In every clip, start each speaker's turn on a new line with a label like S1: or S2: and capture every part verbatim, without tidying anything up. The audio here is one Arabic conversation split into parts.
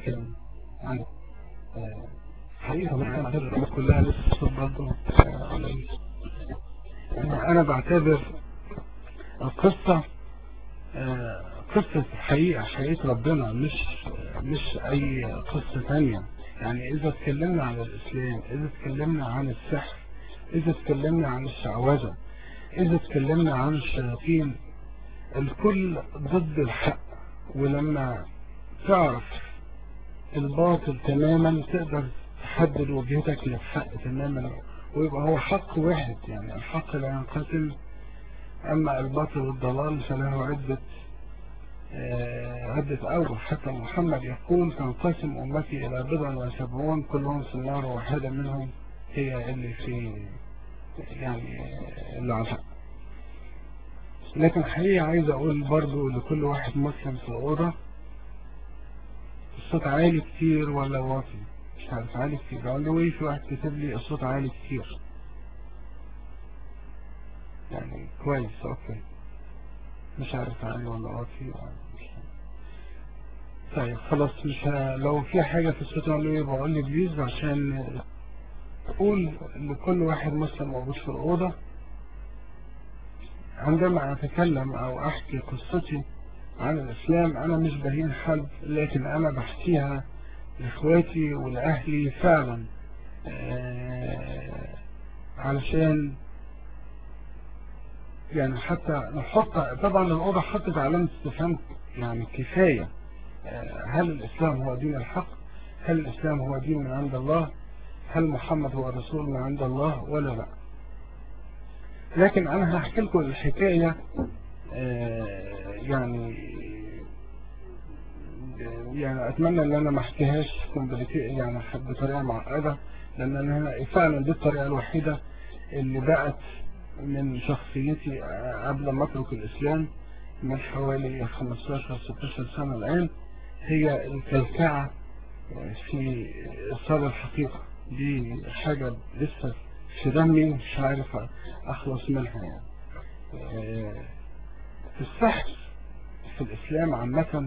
S1: كلمة عن حقيقة معايا الناس كلها لسه برضه قليل. أنا بعتبر القصة قصة حقيقة حقيقة ربنا، مش مش أي قصة ثانية. يعني إذا اتكلمنا عن الإسلام، إذا اتكلمنا عن السحر، إذا اتكلمنا عن الشعوذة، إذا اتكلمنا عن الشياطين، الكل ضد الحق. ولما تعرف الباطل تماما تقدر تحدد وجهتك للحق تماما، ويبقى هو حق واحد. يعني الحق لا ينقسم، أما الباطل والضلال فله عدة عدة أوجه. حتى محمد يقول تنقسم أمتي إلى بضع وسبعون كلهم في النار، واحدة منهم هي اللي في يعني اللي على الحق. لكن حقيقة عايز أقول برضو لكل واحد مسلم في الأوضة، الصوت عالي كتير ولا واطي؟ مش عارف. عالي كتير. قال له ايه؟ في واحد كتب لي الصوت عالي كتير. يعني كويس، اوكي. مش عارف عالي ولا واطي. طيب خلاص، مش ه... لو في حاجة في الصوت قال له ايه بقول لي بليز، عشان اقول لكل واحد مسلم موجود في الأوضة عندما اتكلم او احكي قصتي عن الاسلام انا مش بهين حد، لكن انا بحكيها لاخواتي ولاهلي فعلا، آه علشان يعني حتى نحط. طبعا الأوضة حطت علامة استفهام يعني كفاية. آه هل الإسلام هو دين الحق؟ هل الإسلام هو دين من عند الله؟ هل محمد هو رسول من عند الله ولا لا؟ لكن أنا هحكي لكم الحكاية آه يعني يعني أتمنى أن أنا ما احكيهاش يعني بطريقة معقدة، لأن أنا فعلا دي الطريقة الوحيدة اللي بقت من شخصيتي قبل ما اترك الإسلام من حوالي خمستاشر ستاشر سنة الآن، هي الكلكعة في إصابة الحقيقة. دي حاجة لسه في دمي مش عارف أخلص منها. يعني السحر في الإسلام عامة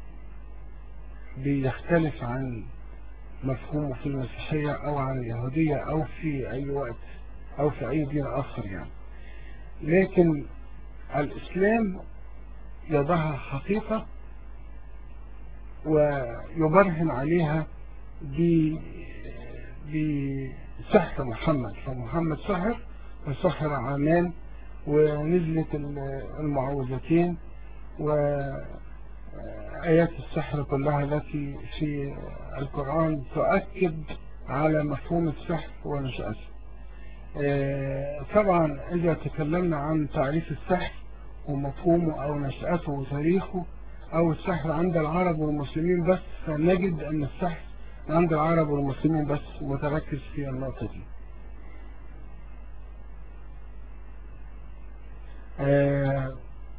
S1: بيختلف عن مفهومه في المسيحية أو عن اليهودية أو في أي وقت أو في أي دين آخر يعني. لكن الإسلام يضعها حقيقة ويبرهن عليها بسحر محمد. فمحمد سحر وسحر عامان، ونزلت المعوذتين وآيات السحر كلها التي في القرآن تؤكد على مفهوم السحر ونشأته. طبعا إذا تكلمنا عن تعريف السحر ومفهومه أو نشأته وتاريخه أو السحر عند العرب والمسلمين بس، فنجد أن السحر عند العرب والمسلمين بس، متركز في النقطة دي. آه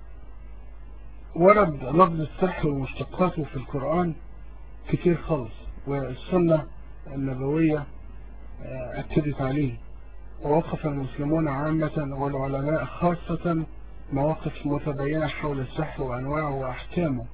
S1: ورد لفظ السحر ومشتقاته في القرآن كتير خالص، والسنة النبوية آه أكدت عليه. ووقف المسلمون عامة والعلماء خاصة مواقف متبينة حول السحر وأنواعه وأحكامه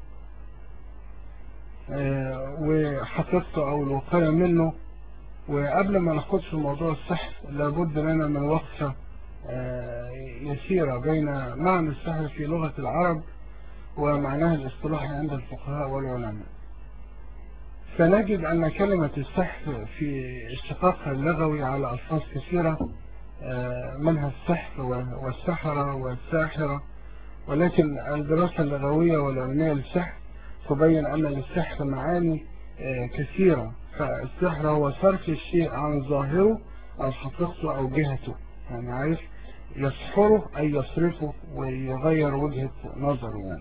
S1: آه وحقيقته أو الوقاية منه. وقبل ما نخوض في موضوع السحر لابد لنا من وقفة آه يسيرة بين معنى السحر في لغة العرب ومعناه الاصطلاحي عند الفقهاء والعلماء. فنجد أن كلمة السحر في اشتقاقها اللغوي على ألفاظ كثيرة، منها السحر والسحرة والساحرة، ولكن الدراسة اللغوية والعلمية للسحر تبين أن للسحر معاني كثيرة. فالسحر هو صرف الشيء عن ظاهره أو حقيقته أو جهته، يعني عارف يسحره أي يصرفه ويغير وجهة نظره يعني.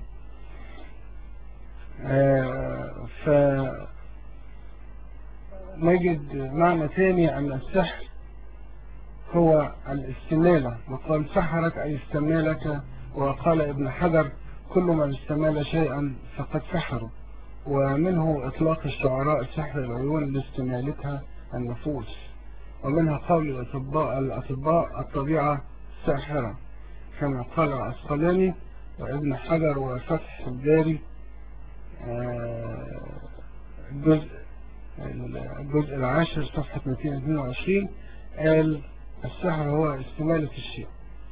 S1: فنجد معنى ثاني أن السحر هو الاستمالة، وقال سحرك أي استمالك. وقال ابن حجر كل من استمال شيئا فقد سحره. ومنه إطلاق الشعراء سحر العيون لاستمالتها النفوس. ومنها قول الأطباء الأطباء الطبيعة ساحرة، كما قال العسقلاني وابن حجر وفتح الباري الجزء الجزء العاشر صفحة مئتين واثنين وعشرين قال السحر هو استمالة الشيء.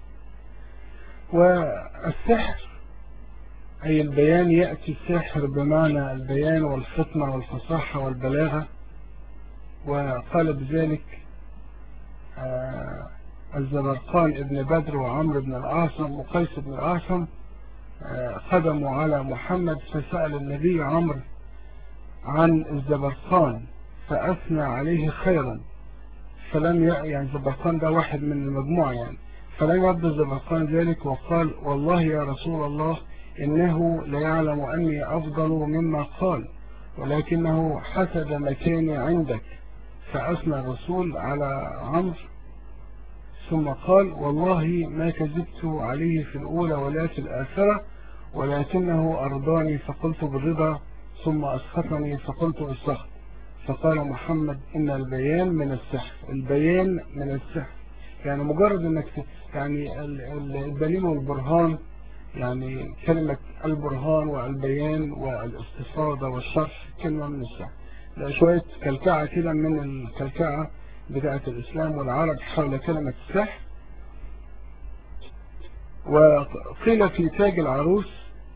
S1: والسحر أي البيان، يأتي السحر بمعنى البيان والفطنة والفصاحة والبلاغة. وقال بذلك الزبرقان ابن بدر وعمرو بن العاصم وقيس بن العاصم قدموا على محمد، فسأل النبي عمرو عن الزبرقان فأثنى عليه خيرا، فلم ي... يعني الزبرقان ده واحد من المجموعة يعني، فلم يرد الزبرقان ذلك وقال والله يا رسول الله إنه ليعلم أني أفضل مما قال، ولكنه حسد مكاني عندك. فأثنى الرسول على عمرو ثم قال والله ما كذبت عليه في الأولى ولا في الآخرة، ولكنه أرضاني فقلت بالرضا ثم أسخطني فقلت بالسخط. فقال محمد إن البيان من السحر. البيان من السحر يعني مجرد أنك يعني الدليل والبرهان، يعني كلمة البرهان والبيان والاستفاضة والشرح كلمة من السحر. ده شوية كلكعة كده من الكلكعة بتاعة الإسلام والعرب حول كلمة السحر. وقيل في تاج العروس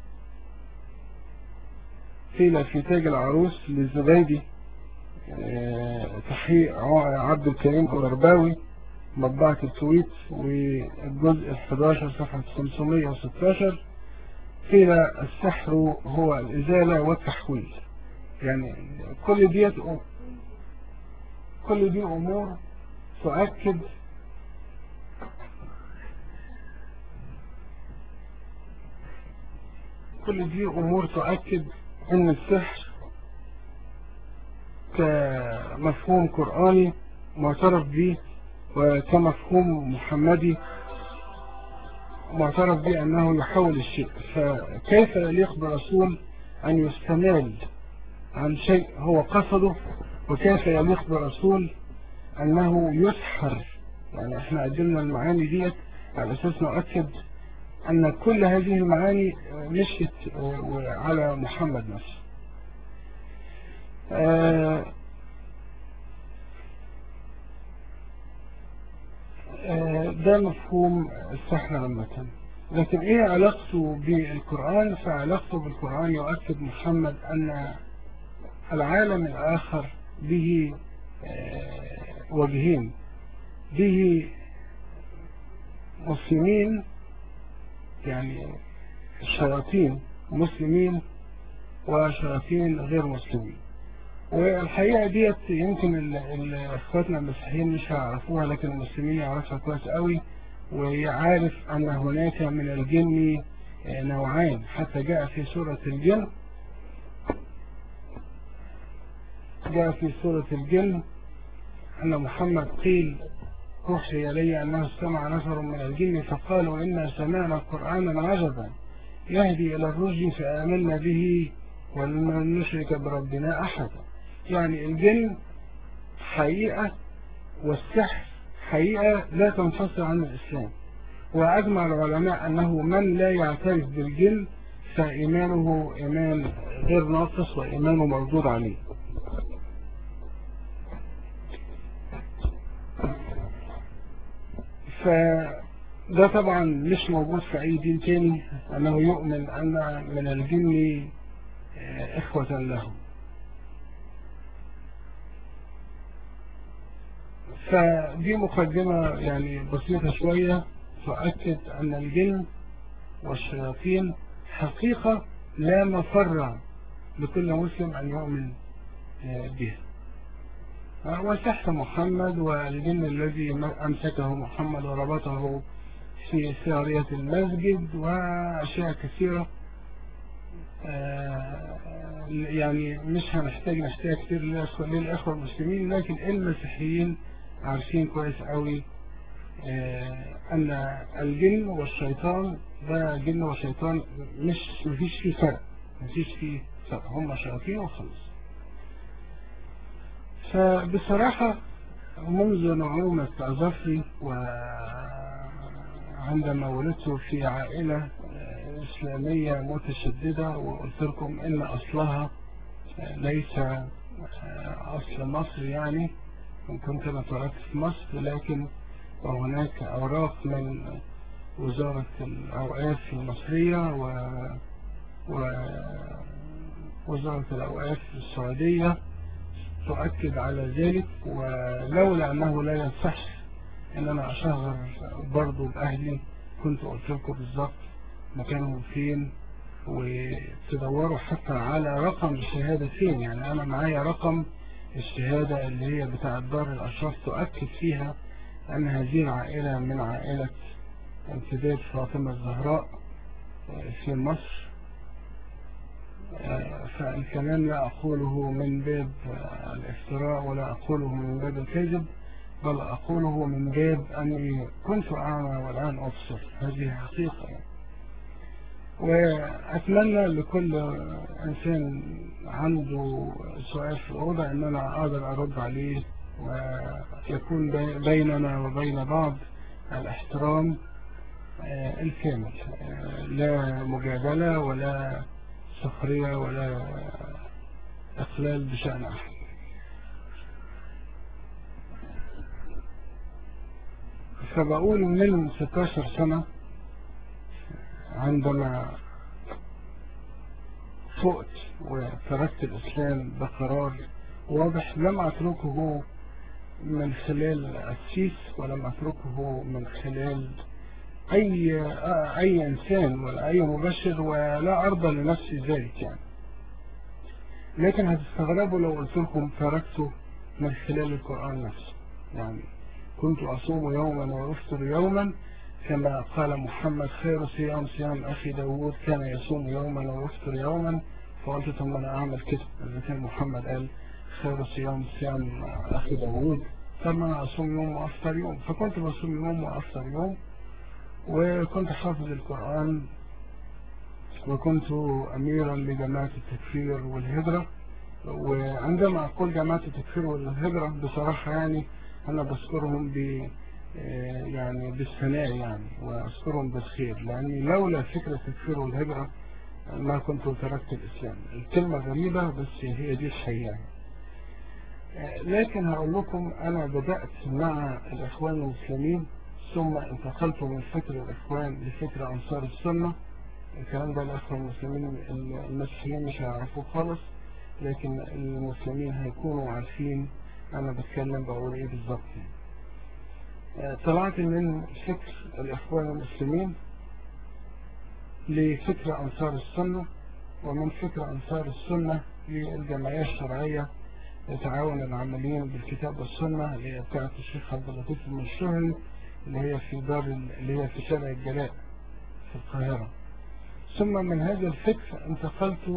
S1: قيل في تاج العروس للزبيدي تحقيق عبد الكريم الغرباوي مطبعة الكويت والجزء الحداشر صفحة خمسمائة وستة عشر قيل السحر هو الإزالة والتحويل. يعني كل دي كل دي أمور تؤكد كل دي أمور تؤكد أن السحر كمفهوم قرآني معترف به وكمفهوم محمدي معترف به أنه يحول الشيء. فكيف يليق برسول أن يستمال عن شيء هو قصده، وكيف يليق برسول أنه يسحر؟ يعني احنا قدمنا المعاني ديت على أساس نؤكد أن كل هذه المعاني مشيت على محمد نفسه. ده مفهوم السحر عامة. لكن ايه علاقته بالقرآن؟ فعلاقته بالقرآن يؤكد محمد أن العالم الآخر به وجهين، به مسلمين يعني الشياطين مسلمين وشياطين غير مسلمين. والحقيقة ديت يمكن اخواتنا المسيحيين مش هيعرفوها، لكن المسلمين يعرفها كويس قوي، ويعرف أن هناك من الجن نوعين. حتى جاء في سورة الجن جاء في سورة الجن أن محمد قيل أوحي إلي أنه استمع نفر من الجن فقالوا إنا سمعنا قرآنا عجبا يهدي إلى الرشد فآمنا به ولن نشرك بربنا أحدا. يعني الجن حقيقة والسحر حقيقة لا تنفصل عن الإسلام. وأجمع العلماء أنه من لا يعترف بالجن فإيمانه إيمان غير ناقص وإيمانه مردود عليه. فده طبعا مش موجود في أي دين تاني، أنه يؤمن أن من الجن إخوة له. فدي مقدمة يعني بسيطة شوية تؤكد أن الجن والشياطين حقيقة لا مفر لكل مسلم أن يؤمن بها. وسحر محمد والجن الذي أمسكه محمد وربطه في سارية المسجد وأشياء كثيرة يعني مش هنحتاج نحتاج كتير للأخوة المسلمين، لكن المسيحيين عارفين كويس قوي أن الجن والشيطان ده جن وشيطان مش مفيش فيه فرق مفيش فيه فرق هم شياطين وخلص. فبصراحة منذ نعومة أظفري وعندما ولدت في عائلة إسلامية متشددة، وقلت لكم إن أصلها ليس أصل مصر يعني، كنت أنا اتولدت في مصر، لكن وهناك أوراق من وزارة الأوقاف المصرية ووزارة الأوقاف السعودية تؤكد على ذلك. ولولا أنه لا يصح أن أنا أشهر برضو بأهلي كنت قلت لكم بالظبط مكانهم فين، وتدوروا حتى على رقم الشهادة فين. يعني أنا معايا رقم الشهادة اللي هي بتاعة دار الأشراف تؤكد فيها أن هذه العائلة من عائلة امتداد فاطمة الزهراء في مصر. فالكلام لا أقوله من باب الافتراء ولا أقوله من باب الكذب، بل أقوله من باب أني كنت أعمى والآن أبصر. هذه حقيقة يعني. وأتمنى لكل إنسان عنده سؤال في الأوضة أن أنا أقدر أرد عليه، ويكون بيننا وبين بعض الاحترام الكامل، لا مجادلة ولا سخرية ولا إقلال بشأن أحد. فبقول من ستاشر سنة عندما فقت وتركت الإسلام بقرار واضح، لم أتركه من خلال السيس ولم أتركه من خلال أي أي إنسان ولا أي مبشر، ولا أرضى لنفسي ذلك يعني. لكن هتستغربوا لو قلت لكم تركته من خلال القرآن نفسه. يعني كنت أصوم يوما وأفطر يوما كما قال محمد خير صيام صيام أخي داود كان يصوم يوما ويفطر يوما. فقلت ثم أنا أعمل كده، إذا كان محمد قال خير صيام صيام أخي داود ثم أنا أصوم يوم وأفطر يوم. فكنت بصوم يوم وأفطر يوم، وكنت حافظ القرآن، وكنت أميرا لجماعة التكفير والهجرة. وعندما أقول جماعة التكفير والهجرة بصراحة يعني أنا بذكرهم ب يعني بالثناء يعني، وأذكرهم بالخير، لأني لولا فكرة التكفير والهجرة ما كنت تركت الإسلام. الكلمة غريبة بس هي دي الحقيقة. لكن هقول لكم أنا بدأت مع الإخوان المسلمين، ثم انتقلت من فكر الإخوان لفكر أنصار السنة. الكلام ده الأخوة المسلمين المسيحيين مش هيعرفوه خالص، لكن المسلمين هيكونوا عارفين أنا بتكلم بقول إيه بالظبط. طلعت من فكر الإخوان المسلمين لفكر أنصار السنة، ومن فكر أنصار السنة للجمعية الشرعية لتعاون العاملين بالكتاب والسنة اللي هي بتاعت الشيخ عبد اللطيف المنشهري، اللي هي في دار اللي هي في شارع الجلاء في القاهرة. ثم من هذا الفكر انتقلت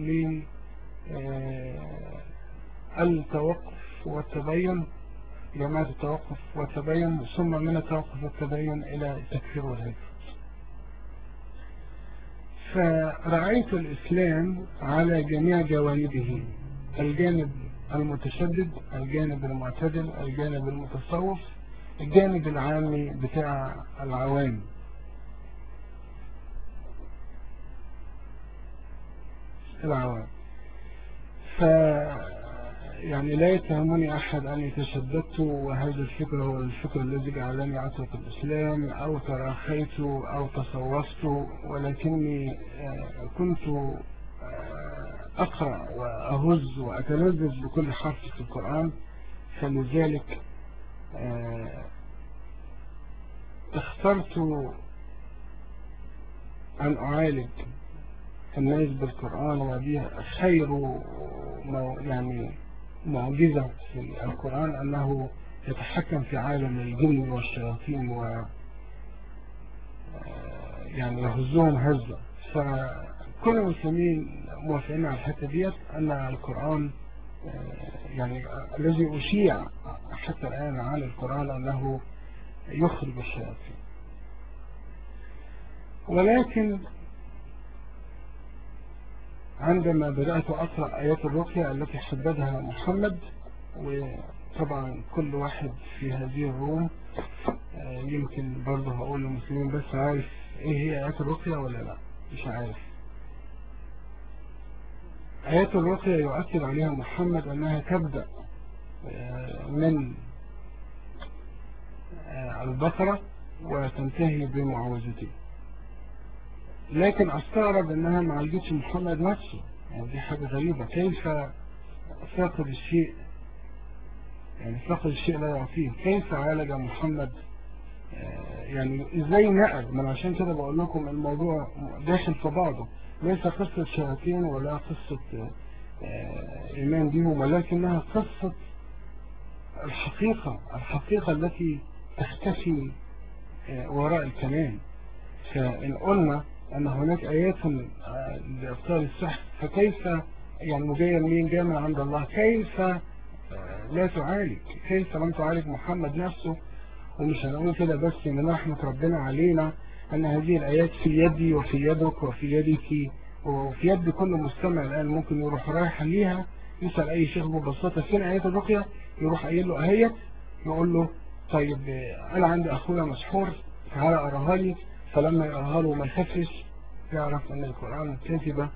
S1: للتوقف والتبين، جماعة التوقف والتبين، ثم من التوقف والتبين إلى التكفير والهجرة. فرعيت الإسلام على جميع جوانبه، الجانب المتشدد، الجانب المعتدل، الجانب المتصوف، الجانب العامي بتاع العوام. العوام ف يعني لا يتهمني أحد أن يتشددت وهذا الفكر هو الفكر الذي جعلني أترك الإسلام أو تراخيت أو تصوفت، ولكني كنت أقرأ وأهز وأتلذذ بكل حرف في القرآن. فلذلك اخترت أن أعالج الناس بالقرآن، ودي خير يعني معجزة في القرآن أنه يتحكم في عالم الجن والشياطين و يعني يهزهم هزة. فكل المسلمين موافقين على الحتة ديت أن القرآن يعني الذي أشيع حتى الآن عن القرآن أنه يخرج الشياطين. ولكن عندما بدأت أقرأ آيات الرقية التي حددها محمد، وطبعا كل واحد في هذه الروم يمكن برضه هقول للمسلمين بس عارف ايه هي آيات الرقية ولا لا؟ مش عارف. آيات الرقية يؤكد عليها محمد أنها تبدأ من البقرة وتنتهي بمعوذتين، لكن أستغرب أنها ما عالجتش محمد نفسه. يعني دي حاجة غريبة، كيف فاقد الشيء يعني فاقد الشيء لا يعطيه، كيف عالج محمد؟ يعني ازاي نقل؟ من عشان كده بقول لكم الموضوع داخل في بعضه، ليس قصة شياطين ولا قصة إيمان بهم، ولكنها قصة الحقيقة الحقيقة التي تختفي وراء الكلام. فإن قلنا أن هناك آيات لإبطال السحر، فكيف يعني مجيء مين جاء من عند الله، كيف لا تعالج؟ كيف لم تعالج محمد نفسه؟ ومش هنقول كده بس، إن رحمة ربنا علينا أن هذه الآيات في يدي وفي يدك وفي يدك وفي يد كل مستمع الآن. ممكن يروح رايح ليها يسأل أي شيخ ببساطة فين آيات الرقية، يروح قايل له أهيت، يقول له طيب أنا عندي أخويا مسحور تعالى أراها لي، فلما يقراها له ما يخافش، يعرف أن القرآن كذبة.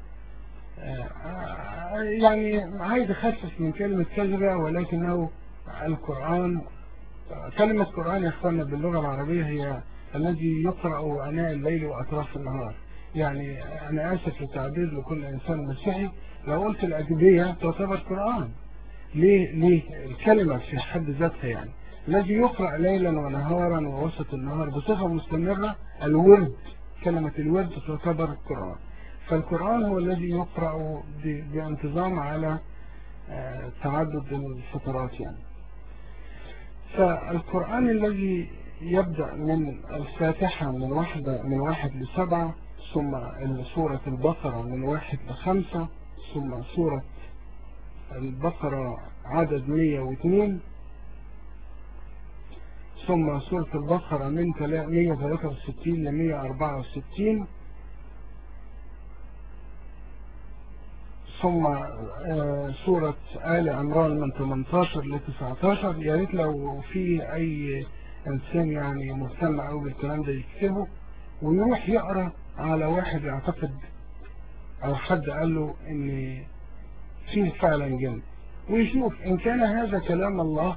S1: يعني عايز يخفف من كلمة كذبة، ولكنه القرآن كلمة قرآن يا اخوانا باللغة العربية هي الذي يقرأ أناء الليل وأطراف النهار. يعني أنا آسف للتعبير لكل إنسان مسيحي، لو قلت الأجبية تعتبر قرآن. ليه؟ ليه؟ الكلمة في حد ذاتها يعني الذي يقرأ ليلا ونهارا ووسط النهار بصفة مستمرة، الورد، كلمة الورد تعتبر القرآن. فالقرآن هو الذي يقرأ بانتظام على تعدد الفترات يعني. فالقرآن الذي يبدأ من الفاتحة من واحدة من واحد لسبعة، ثم سورة البقرة من واحد لخمسة، ثم سورة البقرة عدد مية واثنين، ثم سورة البقرة من مية وثلاثة وستين ل مية وأربعة وستين، ثم سورة آل عمران من ثمانية عشر ل تسعة عشر. يا ريت لو في أي إنسان يعني مهتم أو بالكلام ده يكتبه ويروح يقرأ على واحد يعتقد أو حد قال له إن فيه فعلا جن، ويشوف إن كان هذا كلام الله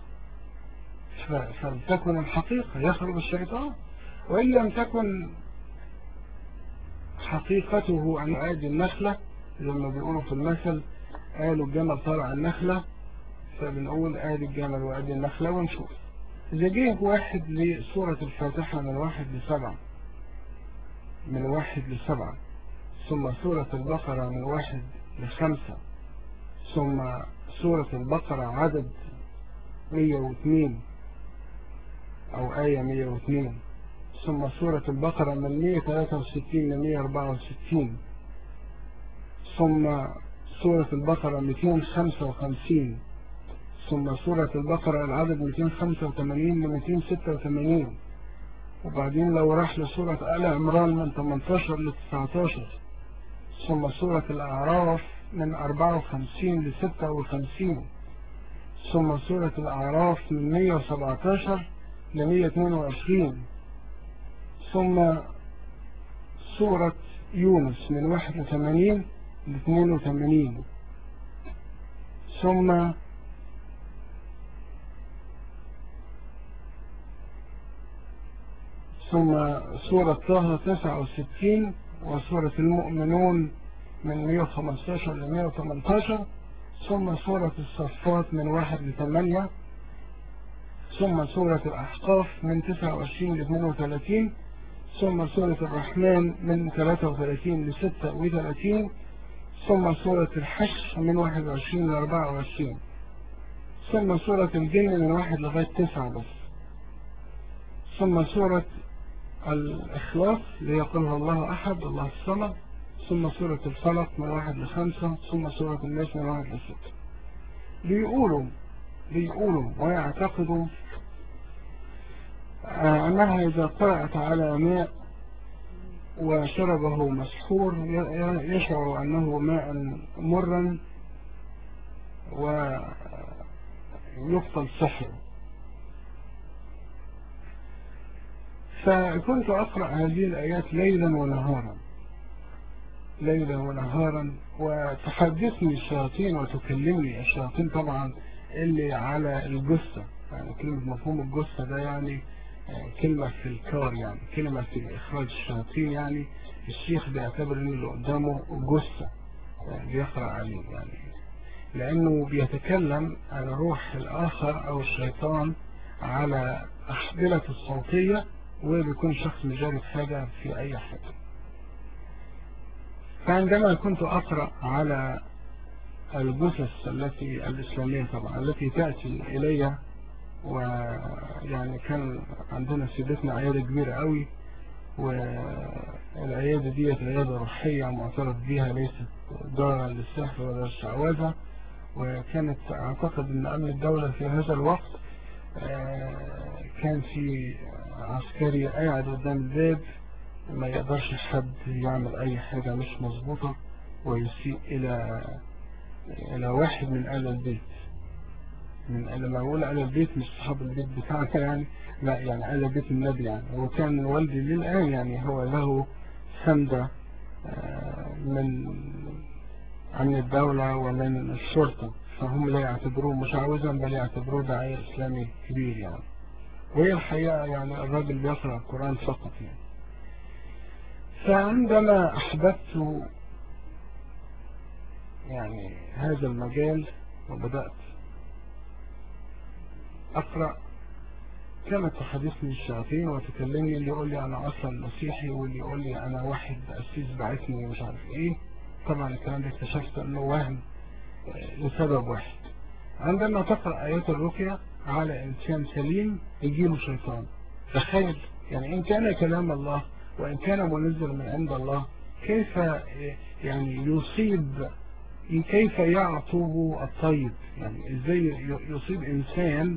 S1: فلتكن الحقيقة، يخرج الشيطان. وإن لم تكن حقيقته عن عاد النخلة، لما بيقولوا في المثل قالوا الجمل طالع النخلة، فبنقول آدي الجمل وآدي النخلة ونشوف. إذا جه واحد لسورة الفاتحة من واحد لسبعة من واحد لسبعة، ثم سورة البقرة من واحد لخمسة، ثم سورة البقرة عدد مية واثنين أو آية مية واثنين، ثم سورة البقرة من مية وثلاثة وستين ل مية وأربعة وستين، ثم سورة البقرة مئتين وخمسة وخمسين، ثم سورة البقرة العدد مئتين وخمسة وثمانين ل مئتين وستة وثمانين، وبعدين لو راح لسورة آل عمران من ثمانية عشر ل تسعة عشر، ثم سورة الأعراف من أربعة وخمسين ل ستة وخمسين، ثم سورة الأعراف من مية وسبعة عشر ل مية واثنين وعشرين، ثم سورة يونس من واحد وثمانين ل اثنين وثمانين، ثم ثم سورة طه تسعة وستين، وسورة المؤمنون من مية وخمسة عشر ل مية وثمانية عشر، ثم سورة الصفات من واحد لثمانية، ثم سورة الأحقاف من تسعة وعشرين ل اثنين وثلاثين، ثم سورة الرحمن من ثلاثة وثلاثين ل ستة وثلاثين، ثم سورة الحشر من واحد وعشرين ل أربعة وعشرين، ثم سورة الجن من واحد لغاية تسعة بس، ثم سورة الإخلاص ليقل الله أحد الله الصمد، ثم سورة الفلق من واحد لخمسة، ثم سورة الناس من واحد لستة. بيقولوا بيقولوا ويعتقدوا أنها إذا قرأت على ماء وشربه مسحور يشعر أنه ماء مرا ويبطل سحره. فكنت أقرأ هذه الآيات ليلا ونهارا، ليلا ونهارا، وتحدثني الشياطين وتكلمني الشياطين طبعا اللي على الجثة. يعني كلمة مفهوم الجثة ده يعني كلمة في الكار، يعني كلمة في إخراج الشياطين. يعني الشيخ بيعتبر إن اللي قدامه جثة يعني بيقرأ عليه، يعني لأنه بيتكلم عن روح الآخر أو الشيطان على أحبلة الصوتية، وبيكون شخص مجرد حاجة في أي حاجة. فعندما كنت أقرأ على الجثث التي الإسلامية طبعا التي تأتي إلي، ويعني كان عندنا في بيتنا عيادة كبيرة قوي، والعيادة دي عيادة روحية معترف بها، ليست دارا للسحر ولا الشعوذة. وكانت أعتقد أن أمن الدولة في هذا الوقت كان في عسكري قاعد قدام الباب، ما يقدرش حد يعمل أي حاجة مش مظبوطة ويسيء إلى إلى واحد من أهل البيت. من لما أقول أهل البيت مش صحاب البيت بتاعنا يعني، لا يعني أهل بيت النبي يعني. وكان والدي للآن يعني هو له سندة من عن الدولة ومن الشرطة، فهم لا يعتبروه مشعوذا بل يعتبروه داعية إسلامي كبير يعني. وهي الحقيقة يعني الراجل بيقرأ القرآن فقط يعني. فعندما أحببت يعني هذا المجال وبدأت أقرأ، كانت تحدثني الشياطين وتكلمني، اللي يقول لي أنا أصلا مسيحي، واللي يقول لي أنا واحد أسيس بعثني ومش عارف إيه. طبعا الكلام ده اكتشفت أنه وهم لسبب واحد. عندما تقرأ آيات الرقية على إنسان سليم يجيله شيطان. تخيل يعني إن كان كلام الله وإن كان منزل من عند الله، كيف يعني يصيب، كيف يعطب الطيب؟ يعني إزاي يصيب إنسان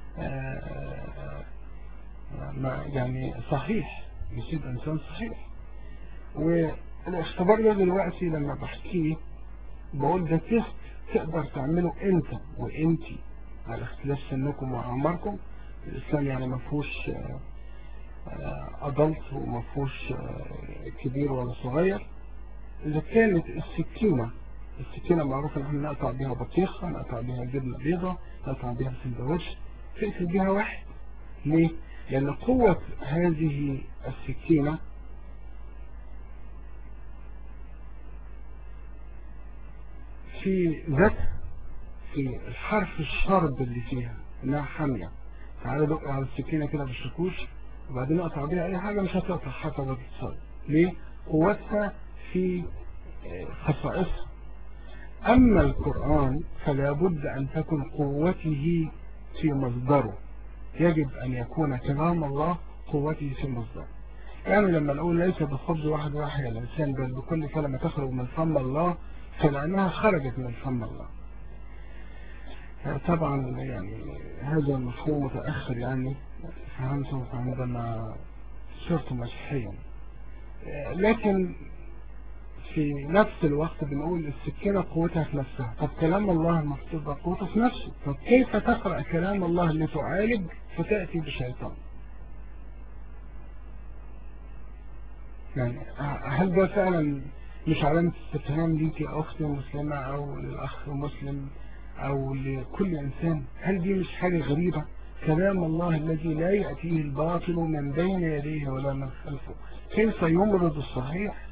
S1: يعني صحيح، يصيب إنسان صحيح. والاختبار ده دلوقتي لما بحكيه بقول ده تست تقدر تعمله انت وانتي على اختلاف سنكم وأعماركم. الإسلام يعني مفهوش أدلت ومفهوش كبير ولا صغير. إذا كانت السكينة السكينة معروف ان احنا نقطع بيها بطيخة، نقطع بيها جبنة بيضة، نقطع بيها سندوتش، تقتل بيها واحد. ليه؟ لأن قوة هذه السكينة في ذاتها، في الحرف الشرب اللي فيها انها حامية. تعالى دق على السكينة كده بالشكوش وبعدين اقطع بيها اي حاجة مش هتقطع حتى لو تتصل. ليه؟ قوتها في خصائصها. اما القرآن فلا بد ان تكون قوته في مصدره، يجب ان يكون كلام الله قوته في مصدره. يعني لما نقول ليس بالخبز واحد واحد الانسان بل بكل كلمة تخرج من فم الله، فلأنها خرجت من فم الله. طبعا يعني هذا المفهوم متأخر يعني فهمته عندما صرت مسيحيا، لكن في نفس الوقت بنقول السكينة قوتها في نفسها. طب كلام الله المفروض قوته في نفسه، طب كيف تقرأ كلام الله اللي تعالج فتأتي بشيطان؟ يعني هل ده فعلا مش علامة استفهام ليك يا أختي مسلمة أو للأخ مسلم أو لكل إنسان؟ هل دي مش حاجة غريبة؟ كلام الله الذي لا يأتيه الباطل من بين يديه ولا من خلفه، كيف يمرض الصحيح؟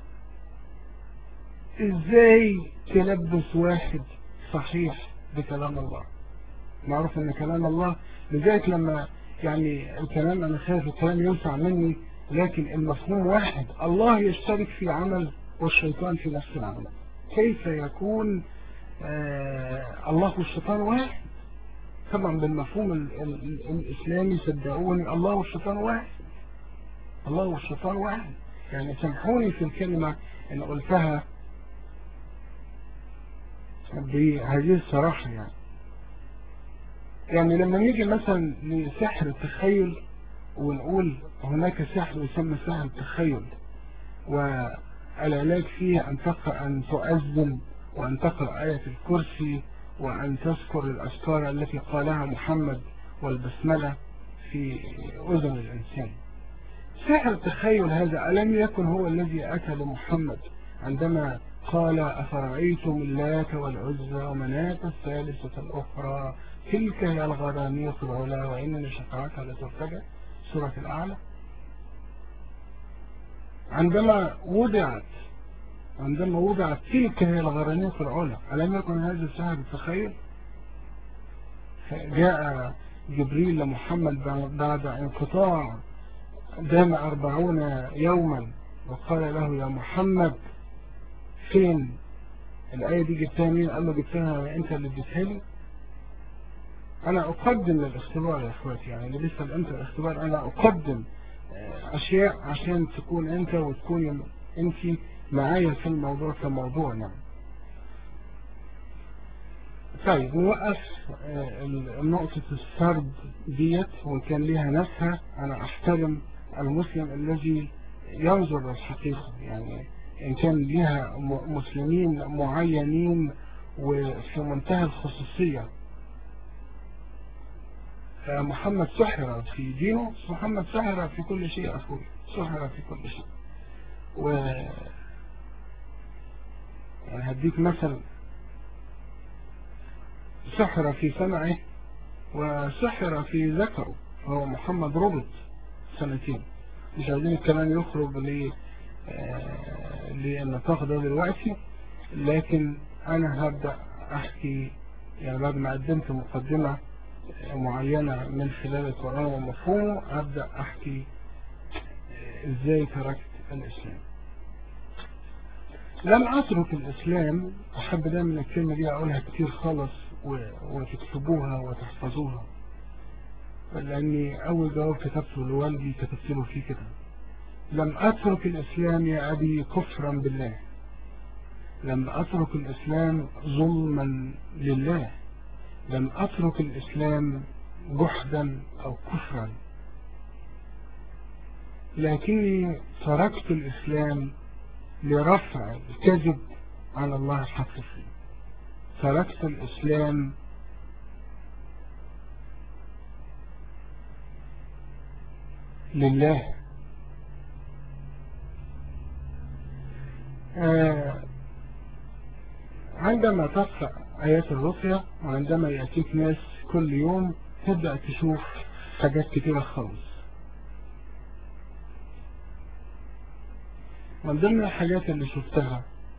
S1: إزاي تلبس واحد صحيح بكلام الله؟ معروف أن كلام الله، لذلك لما يعني الكلام أنا خايف الكلام ينفع مني، لكن المفهوم واحد، الله يشترك في عمل والشيطان في نفس العمل. كيف يكون آه الله والشيطان واحد؟ طبعا بالمفهوم ال ال الإسلامي صدقوني الله والشيطان واحد، الله والشيطان واحد. يعني سامحوني في الكلمة ان قلتها بهذه الصراحة. يعني يعني لما نيجي مثلا لسحر التخيل ونقول هناك سحر يسمى سحر التخيل، والعلاج فيه أن تقرأ أن تؤذن وأن تقرأ آية الكرسي وأن تذكر الأذكار التي قالها محمد والبسملة في أذن الإنسان. سحر التخيل هذا ألم يكن هو الذي أتى لمحمد عندما قال أفرأيتم اللات والعزى ومناة الثالثة الأخرى تلك هي الغرانيق العلا وإن شفاعتها لترتجى، سورة الأعلى. عندما وضعت عندما وضعت تلك هي الغرانيق العلا، ألم يكن هذا السهل تخيل؟ جاء جبريل لمحمد بعد انقطاع دام أربعون يوما وقال له يا محمد فين الآية دي؟ جبتها مين؟ قال له جبتها أنت اللي اديتها لي. أنا أقدم الاختبار يا إخواتي، يعني لسه أنت الاختبار، أنا أقدم أشياء عشان تكون أنت وتكون أنت معايا في الموضوع كموضوع. يعني طيب نوقف نقطة السرد ديت، وإن كان ليها نفسها. أنا أحترم المسلم الذي ينظر للحقيقة، يعني إن كان ليها مسلمين معينين وفي منتهى الخصوصية. محمد سحر في دينه، محمد سحر في كل شيء أخوي، سحر في كل شيء. و يعني هديك مثل، سحر في سمعه وسحر في ذكره، هو محمد ربط سنتين. مش عايزين الكلام يخرج لي للنطاق ده دلوقتي، لكن أنا هبدأ أحكي يعني بعد ما قدمت مقدمة معينة من خلال القرآن ومفهومه، هبدأ أحكي إزاي تركت الإسلام. لم أترك الإسلام، أحب دايما الكلمة دي أقولها كتير خالص وتكتبوها وتحفظوها، لأني أول جواب كتبته لوالدي كتبت له فيه كده: لم أترك الإسلام يا أبي كفرا بالله، لم أترك الإسلام ظلما لله، لم أترك الإسلام جحدا أو كفرا، لكني تركت الإسلام لرفع الكذب على الله الحقيقي. تركت الإسلام لله. آه عندما تقرأ آيات الرقية وعندما يأتيك ناس كل يوم تبدأ تشوف حاجات كتيرة خالص. من ضمن الحاجات اللي شفتها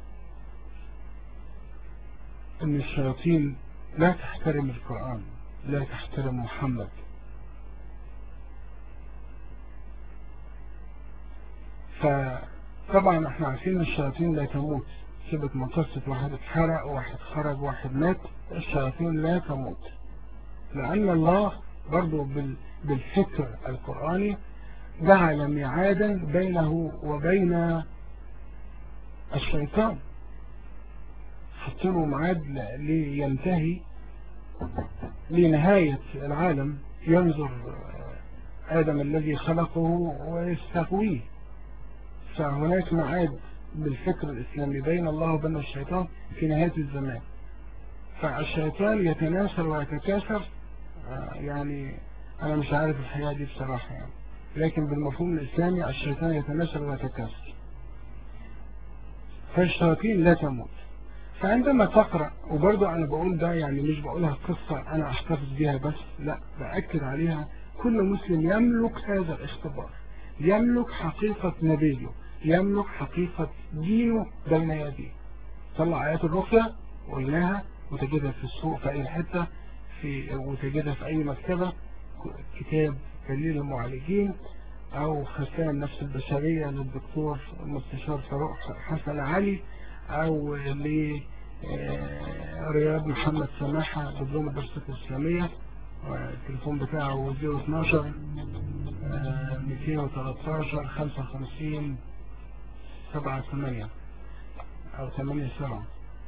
S1: ان الشياطين لا تحترم القرآن، لا تحترم محمد. فطبعا احنا عارفين ان الشياطين لا تموت، سيبك من قصة واحد اتحرق واحد خرج واحد مات، الشياطين لا تموت، لأن الله برضو بالفكر القرآني جعل ميعادا بينه وبين الشيطان، حطله ميعاد لينتهي لنهاية العالم، ينظر آدم الذي خلقه ويستهويه. فهناك ميعاد بالفكر الإسلامي بين الله وبين الشيطان في نهاية الزمان. فالشيطان يتناسل ويتكاثر، يعني أنا مش عارف الحياة دي بصراحة يعني، لكن بالمفهوم الإسلامي الشيطان يتناسل ويتكاثر، فالشياطين لا تموت. فعندما تقرأ، وبرضو أنا بقول ده يعني مش بقولها قصة أنا أحتفظ بها بس، لا بأكد عليها، كل مسلم يملك هذا الاختبار، يملك حقيقة نبيه، يملك حقيقة دينه بين يديه. طلع آيات الرقية وقلناها وتجدها في السوق في أي حتة، في وتجدها في أي مكتبة، كتاب دليل المعالجين أو خسائر النفس البشرية للدكتور المستشار فاروق حسن علي، أو لرياض محمد سماحة دبلوم الدراسات الإسلامية، التليفون بتاعه صفر اتناشر مئتين وتلتاشر خمسة وخمسين سبعة ثمانية أو ثمانية سبعة.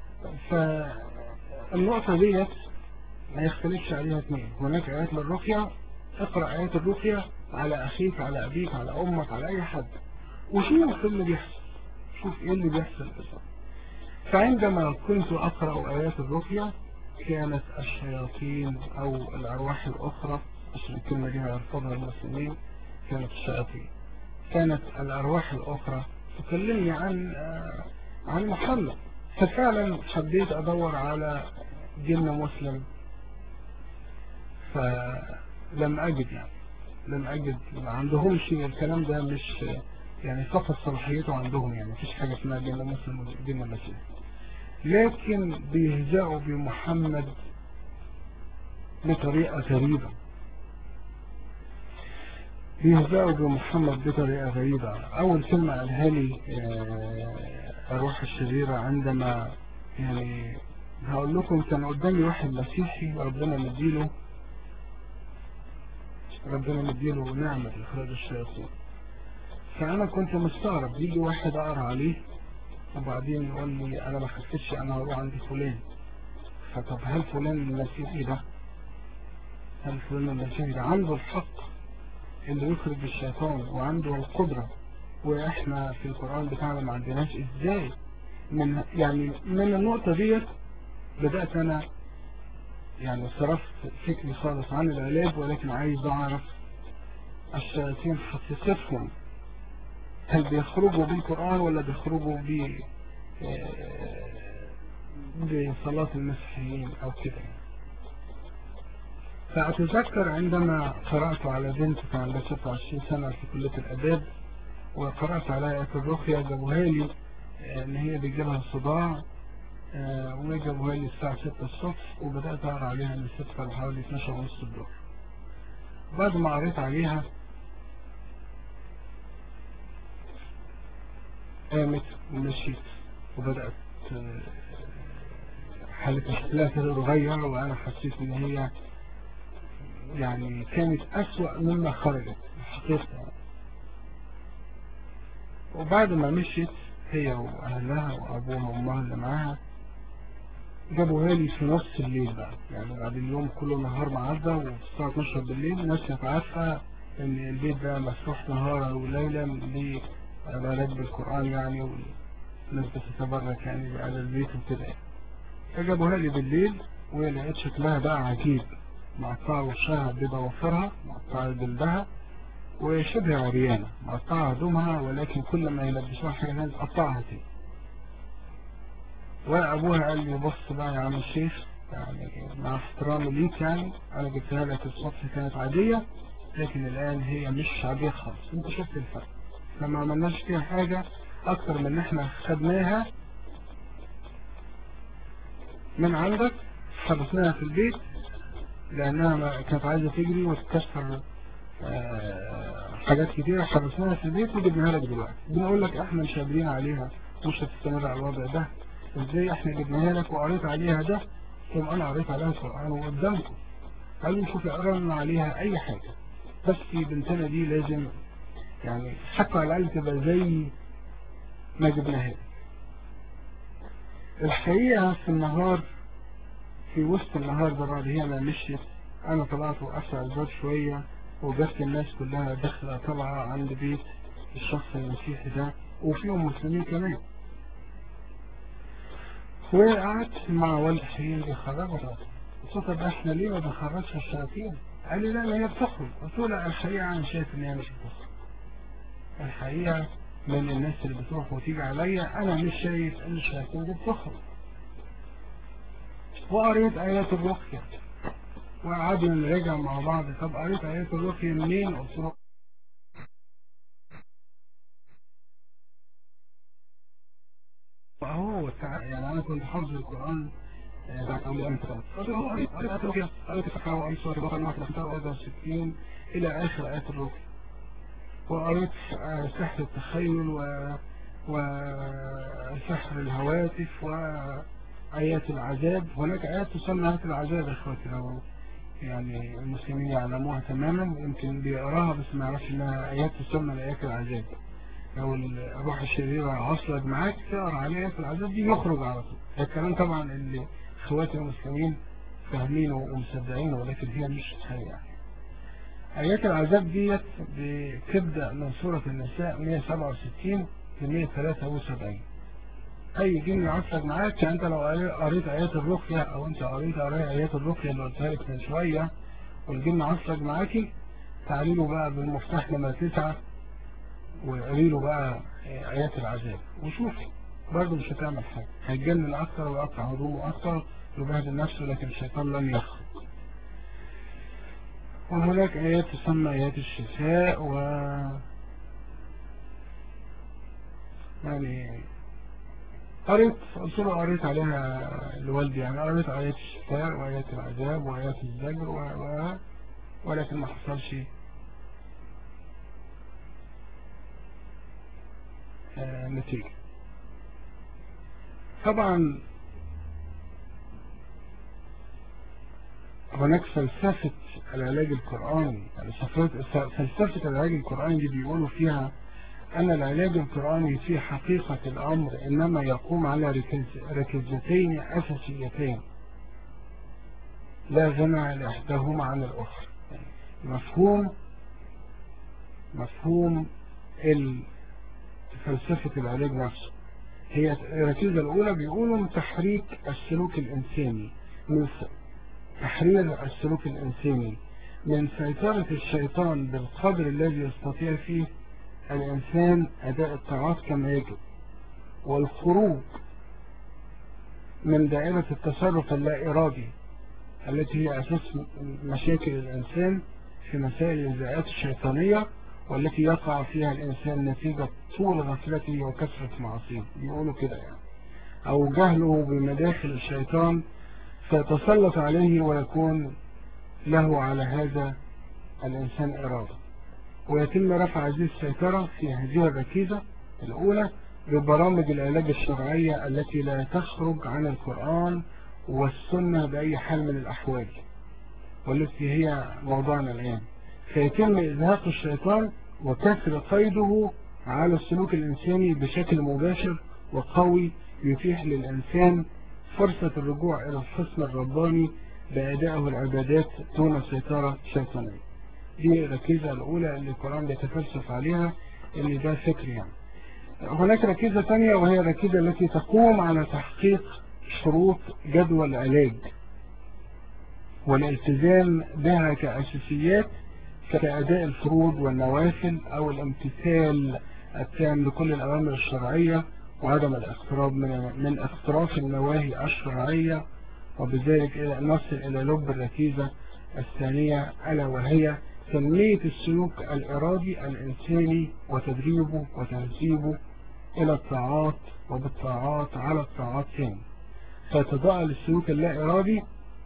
S1: فالنقطة ديت ما يختلفش عليها اثنين، هناك آيات للرقية، اقرأ آيات الرقية على أخيك، على أبيك، على أمك، على أي حد، وشوف اللي بيحصل، شوف إيه اللي بيحصل بالظبط. فعندما كنت أقرأ آيات الرقية كانت الشياطين أو الأرواح الأخرى، عشان الكلمة دي يرفضها المسلمين، كانت الشياطين، كانت الأرواح الأخرى تكلمني عن عن محمد. ففعلا حبيت ادور على جن مسلم فلم اجد، يعني لم اجد. ما عندهمش الكلام ده، مش يعني فقط صلاحيته عندهم، يعني مفيش حاجة اسمها جن مسلم وجن مسيح، لكن بيهزأوا بمحمد بطريقة غريبة. بيهزأوا بمحمد بطريقة غريبة. أول كلمة قالها لي الروح الشريرة عندما، يعني هقول لكم، كان قدامي واحد مسيحي ربنا مديله ربنا مديله نعمة إخراج الشياطين، فأنا كنت مستغرب. يجي واحد أقرأ عليه وبعدين يقول لي أنا ما خفتش، أنا هروح عند فلان. فطب هل فلان المسيحي ده هل فلان المسيحي ده عنده الحق اللي يخرج الشيطان وعنده القدرة، واحنا في القرآن بتاعنا ما عندناش؟ ازاي؟ من يعني من النقطة ديت بدأت انا يعني صرفت فكري خالص عن العلاج، ولكن عايز اعرف الشياطين حقيقتهم، هل بيخرجوا بالقرآن ولا بيخرجوا ب بصلاة المسيحيين او كده. فأتذكر عندما قرأت على بنت كان عندها ستة وعشرين سنة في كلية الآداب، وقرأت على آية الرقية، جابوها لي إن هي بيجيلها صداع، وجابوها لي الساعة ستة الصبح، وبدأت أقرأ عليها من ستة لحوالي اتناشر ونص الظهر. بعد ما قريت عليها قامت ومشيت، وبدأت حالتها شكلها كده اتغير، وأنا حسيت إن هي يعني كانت أسوأ مما خرجت حقيقة. وبعد ما مشيت هي وأهلها وأبوها وأمها اللي معاها، جابوها لي في نص الليل بقى، يعني بعد اليوم كله نهار معدى، وفي الساعة اتناشر بالليل الناس كانت عارفة إن البيت ده مفتوح نهارا وليلا للعلاج بالقرآن يعني، والناس بتتبرك يعني بأهل البيت وكده. فجابوها لي بالليل، ولقيت شكلها بقى عجيب، مقطعة وشها بضوافرها، مقطعة جلدها، وشبه عريانة، مقطعة هدومها، ولكن كل ما يلبسوها حاجة لازم تقطعها تاني. وأبوها قال لي بص بقى يا عم الشيخ، يعني مع احترامي ليك، يعني أنا جبتها لك الصبح كانت عادية، لكن الآن هي مش عادية خالص. أنت شفت الفرق، لما عملناش فيها حاجة أكتر من إن إحنا خدناها من عندك، حبسناها في البيت لأنها كانت عايزة تجري وتكسر حاجات كتيرة، حبسناها في البيت وجبناها لك دلوقتي. بنقول لك احنا مش قادرين عليها، مش هتستمر على الوضع ده، ازاي احنا جبناها لك وقريت عليها ده، ثم انا قريت عليها القرآن وقدامكم، قالوا شوفي قررنا عليها اي حاجة، بس بنتنا دي لازم يعني حتى على الاقل تبقى زي ما جبناها. الحقيقة في النهار، في وسط النهار ده بعد هي ما مشيت، انا طلعت وقفت على الباب شوية، وجدت الناس كلها داخلة طالعة عند بيت الشخص المسيحي ده، وفيهم مسلمين كمان. وقعدت مع والد حين بيخرجوا ده، قلت طب احنا ليه ما بنخرجش الشياطين؟ قال لي لا ما هي بتخرج. قلت له لا، الحقيقة انا شايف ان هي مش بتخرج، الحقيقة من الناس اللي بتروح وتيجي عليا انا مش شايف ان الشياطين دي بتخرج. وقريت ايات الرقية، وقعدنا نراجع مع بعض، طب قريت ايات الرقية منين؟ قلت له اهو يعني انا كنت حافظ القرآن بعد أول أمس قلت له قريت آيات الرقية، قريت الفتحة وأي سورة بقرة مع ثلاثة وستين إلى آخر آيات الرقية، وقريت سحر التخيل و وسحر الهواتف وآيات العذاب. هناك آيات تسمى آيات العذاب يا إخواتي، لو يعني المسلمين يعلموها تماما، يمكن بيقراها بس ما يعرفش إنها آيات تسمى آيات العذاب. لو الروح الشريرة عصلت معاك تقرا عليه آيات العذاب دي يخرج على طول. الكلام طبعا اللي اخواتي المسلمين فاهمينه ومصدقينه، ولكن هي مش حقيقة. آيات العذاب ديت بتبدأ من سورة النساء مية وسبعة وستين ل مية وثلاثة وسبعين. أي جن يعصب معاك، أنت لو قريت آيات الرقية أو أنت قريت آيات الرقية اللي قلتها لك من شوية والجن عصب معاكي، تعالي له بقى بالمفتاح لما تسعة وقري له بقى آيات العذاب وشوفي برضه مش هتعمل حاجة، هيتجنن أكتر ويقطع هدومه أكتر ويبهدل نفسه، لكن الشيطان لن يخرج. وهناك آيات تسمى آيات الشفاء، و يعني قريت قلت له قريت عليها لوالدي، يعني قريت آيات الشفاء وآيات العذاب وآيات الزجر و... و... ولكن ما حصلش آه نتيجة. طبعا هناك فلسفة العلاج القرآني، يعني فلسفة العلاج القرآني دي بيقولوا فيها أن العلاج القرآني في حقيقة الأمر إنما يقوم على ركيزتين أساسيتين لا غنى لإحداهما عن الأخرى. مفهوم مفهوم فلسفة العلاج نفسه هي الركيزة الأولى بيقولوا من تحريك السلوك الإنساني، من تحرير السلوك الإنساني من سيطرة الشيطان بالقدر الذي يستطيع فيه الإنسان أداء الطاعات كما يجب، والخروج من دائرة التصرف اللا إرادي التي هي أساس مشاكل الإنسان في مسائل النزاعات الشيطانية، والتي يقع فيها الإنسان نتيجة طول غفلته وكثرة معاصيه، بيقولوا كده يعني، أو جهله بمداخل الشيطان فيتسلط عليه ويكون له على هذا الإنسان إرادة، ويتم رفع هذه السيطرة في هذه الركيزة الأولى ببرامج العلاج الشرعية التي لا تخرج عن القرآن والسنة بأي حال من الأحوال، والتي هي موضوعنا الآن. فيتم إزهاق الشيطان وكسر قيده على السلوك الإنساني بشكل مباشر وقوي، يتيح للإنسان فرصة الرجوع إلى الحسن الرباني بأدائه العبادات دون سيطرة شيطانية. دي الركيزة الأولى اللي القرآن بيتفلسف عليها، اللي ده فكر يعني. هناك ركيزة ثانية وهي الركيزة التي تقوم على تحقيق شروط جدوى العلاج والالتزام بها كأساسيات كأداء الفروض والنوافل أو الامتثال التام لكل الأوامر الشرعية وعدم الاقتراب من من اقتراف النواهي الشرعية، وبذلك نصل إلى لب الركيزة الثانية ألا وهي تنمية السلوك الإرادي الإنساني وتدريبه وتهذيبه إلى الطاعات وبالطاعات على الطاعات ثاني، فتضاءل السلوك اللا إرادي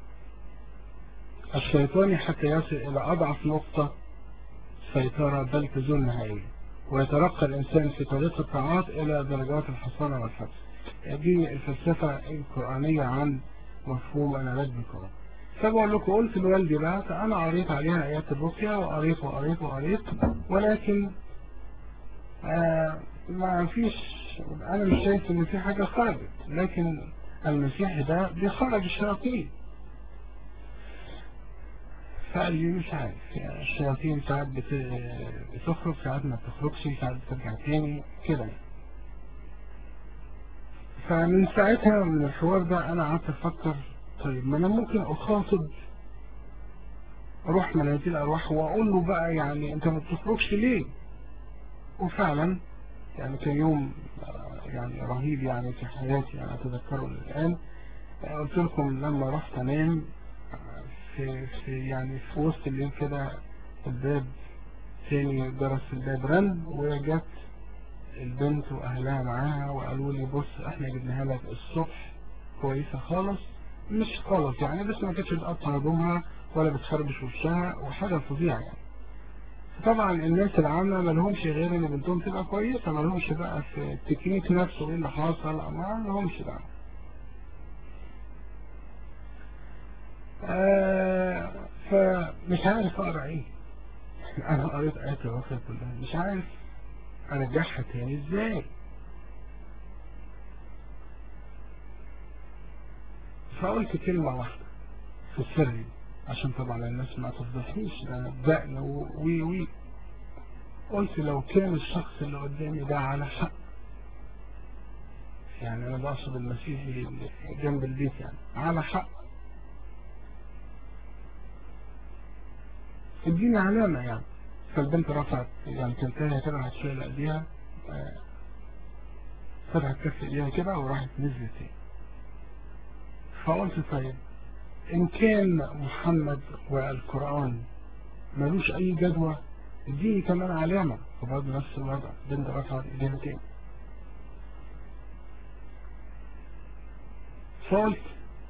S1: الشيطاني حتى يصل إلى أضعف نقطة سيطرة بل تزول نهائيا، ويترقى الإنسان في طريق الطاعات إلى درجات الحصانة والحفظ. دي الفلسفة القرآنية عن مفهوم العلاج بالقرآن. فبقول لكم قلت لوالدي بقى أنا قريت عليها آيات الرقية وقريت وقريت وقريت، ولكن آه ما فيش، أنا مش شايف إن في حاجة خرجت، لكن المسيح ده بيخرج الشياطين. فقال لي مش عارف، يعني الشياطين ساعات بتخرج ساعات ما بتخرجش ساعات بترجع تاني كده. فمن ساعتها من الحوار ده أنا قعدت أفكر طيب ما أنا ممكن أخاطب أروح من هذه الأرواح وأقول له بقى يعني أنت ما بتخرجش ليه؟ وفعلا يعني كان يوم يعني رهيب يعني في حياتي أنا أتذكره الآن. قلت لكم لما رحت أنام في, في يعني في وسط الليل كده الباب تاني جرس الباب رن، وجت البنت وأهلها معاها وقالوا لي بص احنا جبناها لك الصبح كويسة خالص، مش خالص يعني بس ما كانتش بتقطع هدومها ولا بتخربش وشها وحاجة فظيعة يعني. طبعا الناس العامة ما لهمش غير ان بنتهم تبقى كويسة، ما لهمش بقى في التكنيك نفسه ايه اللي حاصل، ما لهمش بقى. آه فمش عارف اقرا ايه. انا قريت ايات الرقية كلها مش عارف ارجعها تاني ازاي. فقلت كلمة واحدة في السر عشان طبعا الناس ما تفضحنيش ده دقن وي وي. قلت لو كان الشخص اللي قدامي ده على حق، يعني انا بقصد المسيحي اللي جنب البيت يعني على حق، اديني علامة يعني. فالبنت رفعت يعني تنتهي كده هتشيل ايديها فتحت كف ايديها كده وراحت نزلت تاني. فقلت طيب ان كان محمد والقرآن ملوش اي جدوى اديني كمان علامة. فبرضه نفس الوضع، بنت رفعت ايديها تاني. فقلت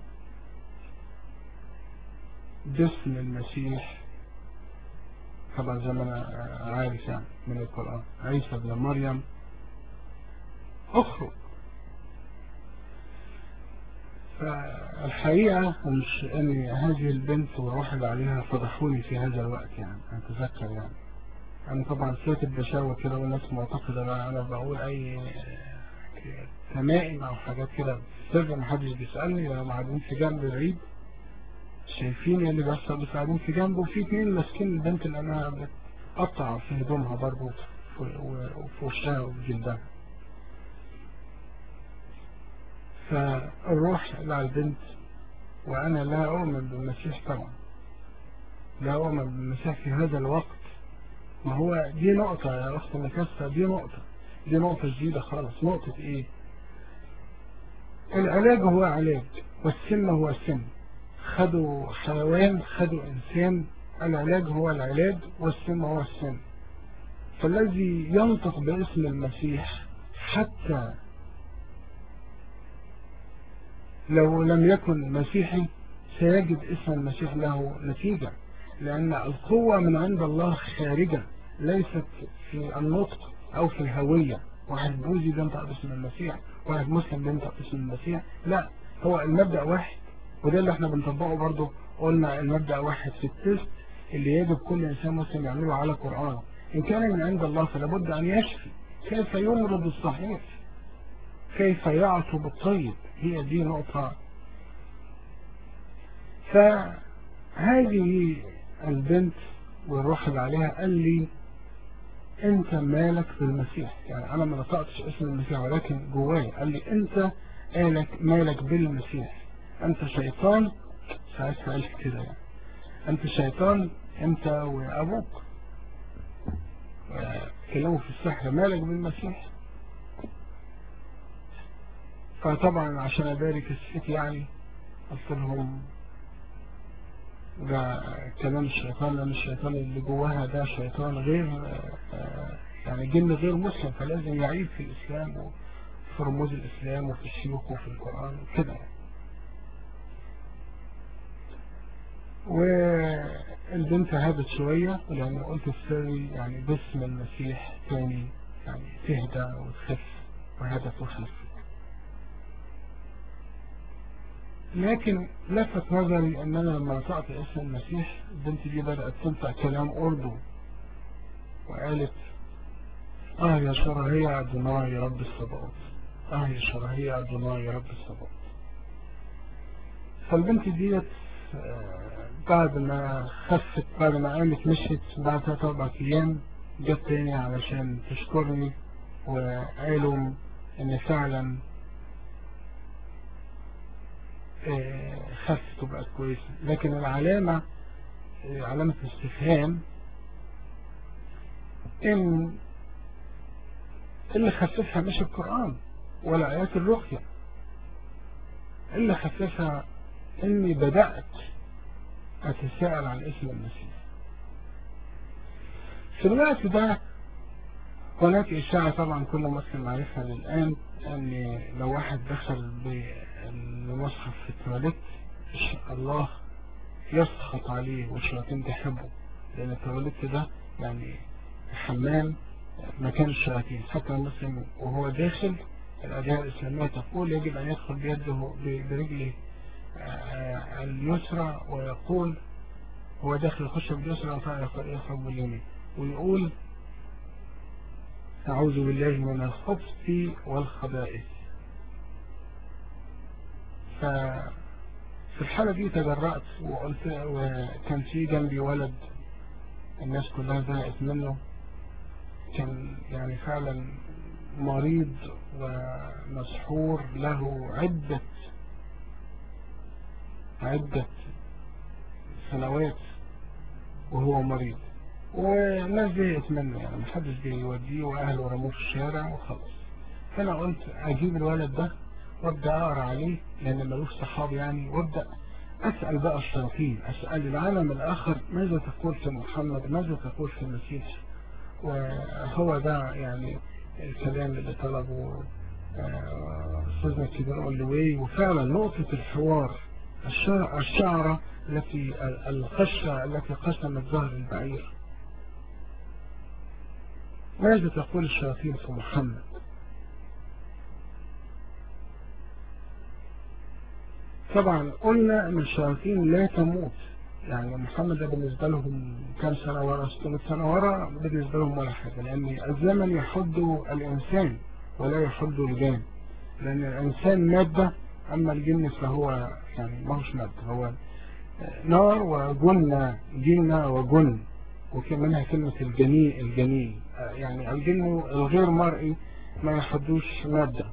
S1: باسم المسيح، طبعا زي ما انا عارف يعني من القرآن، عيسى ابن مريم اخرج. فالحقيقة مش ان هذه البنت والواحد عليها فضحوني في هذا الوقت، يعني اتذكر يعني انا طبعا صوت البشاوة كده والناس معتقدة بقى انا بقول اي تمائم او حاجات كده سر، محدش بيسألني، لما قاعدين في جنب العيد شايفين اللي بيحصل، بس قاعدين في جنبه وفي اتنين ماسكين البنت اللي انا بتقطع في هدومها برضه وفي وشها وفي جلدها. فالروح على البنت، وانا لا اؤمن بالمسيح طبعا، لا اؤمن بالمسيح في هذا الوقت. ما هو دي نقطة يا اخت مكسة، دي نقطة دي نقطة جديدة خالص. نقطة ايه؟ العلاج هو علاج والسم هو السم. خدوا حيوان، خدوا انسان، العلاج هو العلاج والسم هو السم. فالذي ينطق باسم المسيح حتى لو لم يكن مسيحي سيجد اسم المسيح له نتيجة، لأن القوة من عند الله خارجة، ليست في النطق أو في الهوية. واحد بوذي بينطق باسم المسيح، واحد مسلم بينطق باسم المسيح، لا، هو المبدأ واحد. وده اللي احنا بنطبقه برضه. قلنا المبدأ واحد في التست اللي يجب كل إنسان مسلم يعمله على القرآن. إن كان من عند الله فلابد أن يشفي. كيف يمرض الصحيح؟ كيف يعطب الطيب؟ هي دي نقطة. فهذه البنت والروح اللي عليها قال لي انت مالك بالمسيح. يعني انا ما نطقتش اسم المسيح، ولكن جواي قال لي انت قالك مالك بالمسيح، انت شيطان. ساعات سألت كده يعني انت شيطان انت وابوك، كلامه في السحر مالك بالمسيح. فطبعا عشان ابارك الست يعني قلت لهم ده كلام الشيطان، لأن الشيطان اللي جواها ده شيطان غير يعني جن غير مسلم، فلازم يعيب في الإسلام وفي رموز الإسلام وفي الشيوخ وفي القرآن وكده. والبنت هادت شوية لأن قلت السري يعني باسم المسيح تاني يعني تهدى وتخف، وهدت وخفت. لكن لفت نظري ان انا لما نطقت اسم المسيح البنت دي بدأت تنطق كلام اردو، وقالت اه يا شرهية أدوناي يا رب الصباط، اه يا شرهية أدوناي يا رب الصباط. فالبنت ديت بعد ما خفت، بعد ما قامت مشيت بعد ثلاث اربع ايام جت تاني علشان تشكرني، وقالوا ان فعلا خفت وبقت كويسة. لكن العلامة علامة استفهام ان اللي خففها مش القرآن ولا آيات الرقية، اللي خففها اني بدأت اتساءل عن اسم المسيح. في الوقت ده هناك اشاعة طبعا كل مسلم عارفها للآن، ان لو واحد دخل بالمصحف في التواليت الله يسخط عليه والشياطين تحبه، لان التواليت ده يعني حمام مكان الشياطين. حتى المسلم وهو داخل الأديان الإسلامية تقول يجب أن يدخل بيده برجله اليسرى، ويقول هو داخل يخش باليسرى ويخرج باليمين، ويقول أعوذ بالله من الخبث والخبائث. ففي الحالة دي تجرأت وقلت، وكان في جنبي ولد الناس كلها زهقت منه، كان يعني فعلا مريض ومسحور له عدة عدة سنوات وهو مريض، والناس زهقت منه، يعني محدش بيوديه، واهله رموه في الشارع وخلاص. فأنا قلت أجيب الولد ده وابدأ أقرأ عليه لأن ملوش صحاب يعني، وابدأ أسأل بقى الشياطين، أسأل العالم الآخر ماذا تقول في محمد، ماذا تقول في المسيح. وهو ده يعني الكلام اللي طلبه أستاذنا الكبير أولوي. وفعلا نقطة الحوار الشعرة التي القشة التي قسمت ظهر البعير، ماذا تقول الشياطين في محمد؟ طبعا قلنا ان الشياطين لا تموت، يعني محمد ده بالنسبة لهم كام سنة ورا، ستمائة سنة ورا بالنسبة لهم ولا حاجة، لأن الزمن يحد الإنسان ولا يحد الجان، لأن الإنسان مادة أما الجن فهو يعني ما هوش مادة، هو نار وجنة، جنة وجن، وكمنها كلمة الجني الجني يعني الجن الغير مرئي ما يحدوش مادة،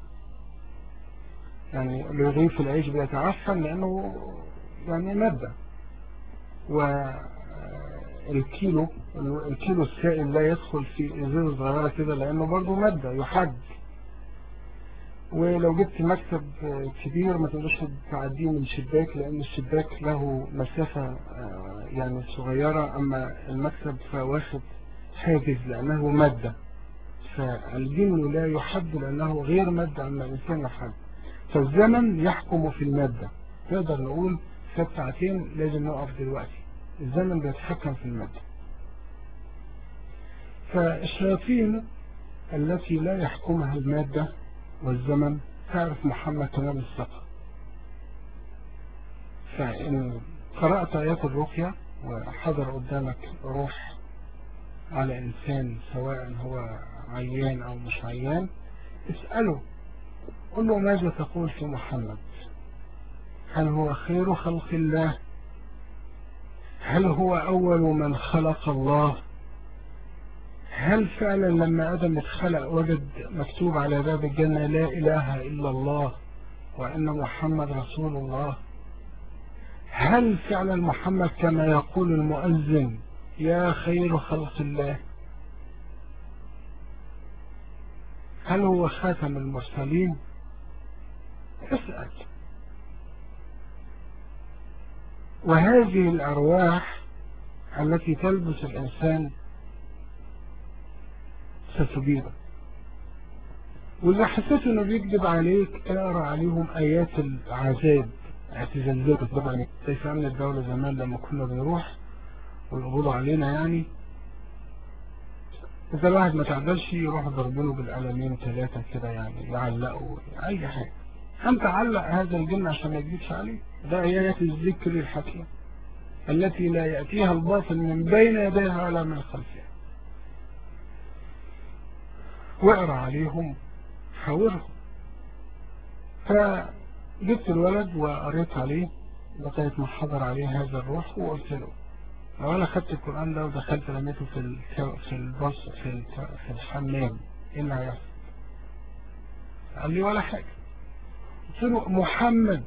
S1: يعني رغيف العيش بيتعفن لأنه يعني مادة، والكيلو الكيلو السائل لا يدخل في إزازة صغيرة كده لأنه برضه مادة يحد. ولو جبت مكتب كبير ما تقدرش تعديه من شباك لأن الشباك له مسافة يعني صغيرة، أما المكتب فواخد حاجز لأنه مادة، فالجن لا يحد لأنه غير مادة أما الإنسان يحد. فالزمن يحكم في المادة، نقدر نقول في ساعتين لازم نقف دلوقتي، الزمن بيتحكم في المادة. فالشياطين التي لا يحكمها المادة والزمن تعرف محمد تمام الثقة. فإن قرأت آيات الرقية وحضر قدامك روح على إنسان سواء هو عيان أو مش عيان، اسأله قل له ماذا تقول في محمد؟ هل هو خير خلق الله؟ هل هو أول من خلق الله؟ هل فعلا لما آدم اتخلق وجد مكتوب على باب الجنة لا إله إلا الله وأن محمد رسول الله؟ هل فعلا محمد كما يقول المؤذن يا خير خلق الله؟ هل هو خاتم المرسلين؟ اسأل. وهذه الأرواح التي تلبس الإنسان ستبيضك، وإذا حسيت إنه بيكذب عليك اقرأ عليهم آيات العذاب اعتزالات. طبعا كيف أمن الدولة زمان لما كنا بنروح ويقبضوا علينا، يعني إذا الواحد ما تعدلش يروح ضربينه بالقلمين ثلاثة كده يعني يعلقوا أي حاجة، أنت علق هذا الجن عشان ما يكذبش عليه. ده آيات الذكر الحكيم التي لا يأتيها الباطل من بين يديها ولا من خلفها. واقرأ عليهم حاورهم. فجبت الولد وقريت عليه لغاية ما حضر عليه هذا الروح، وقلت له لو انا خدت القرآن ده ودخلت رميته في في البص في في الحمام ايه اللي هيحصل؟ قال لي ولا حاجة. قلت له محمد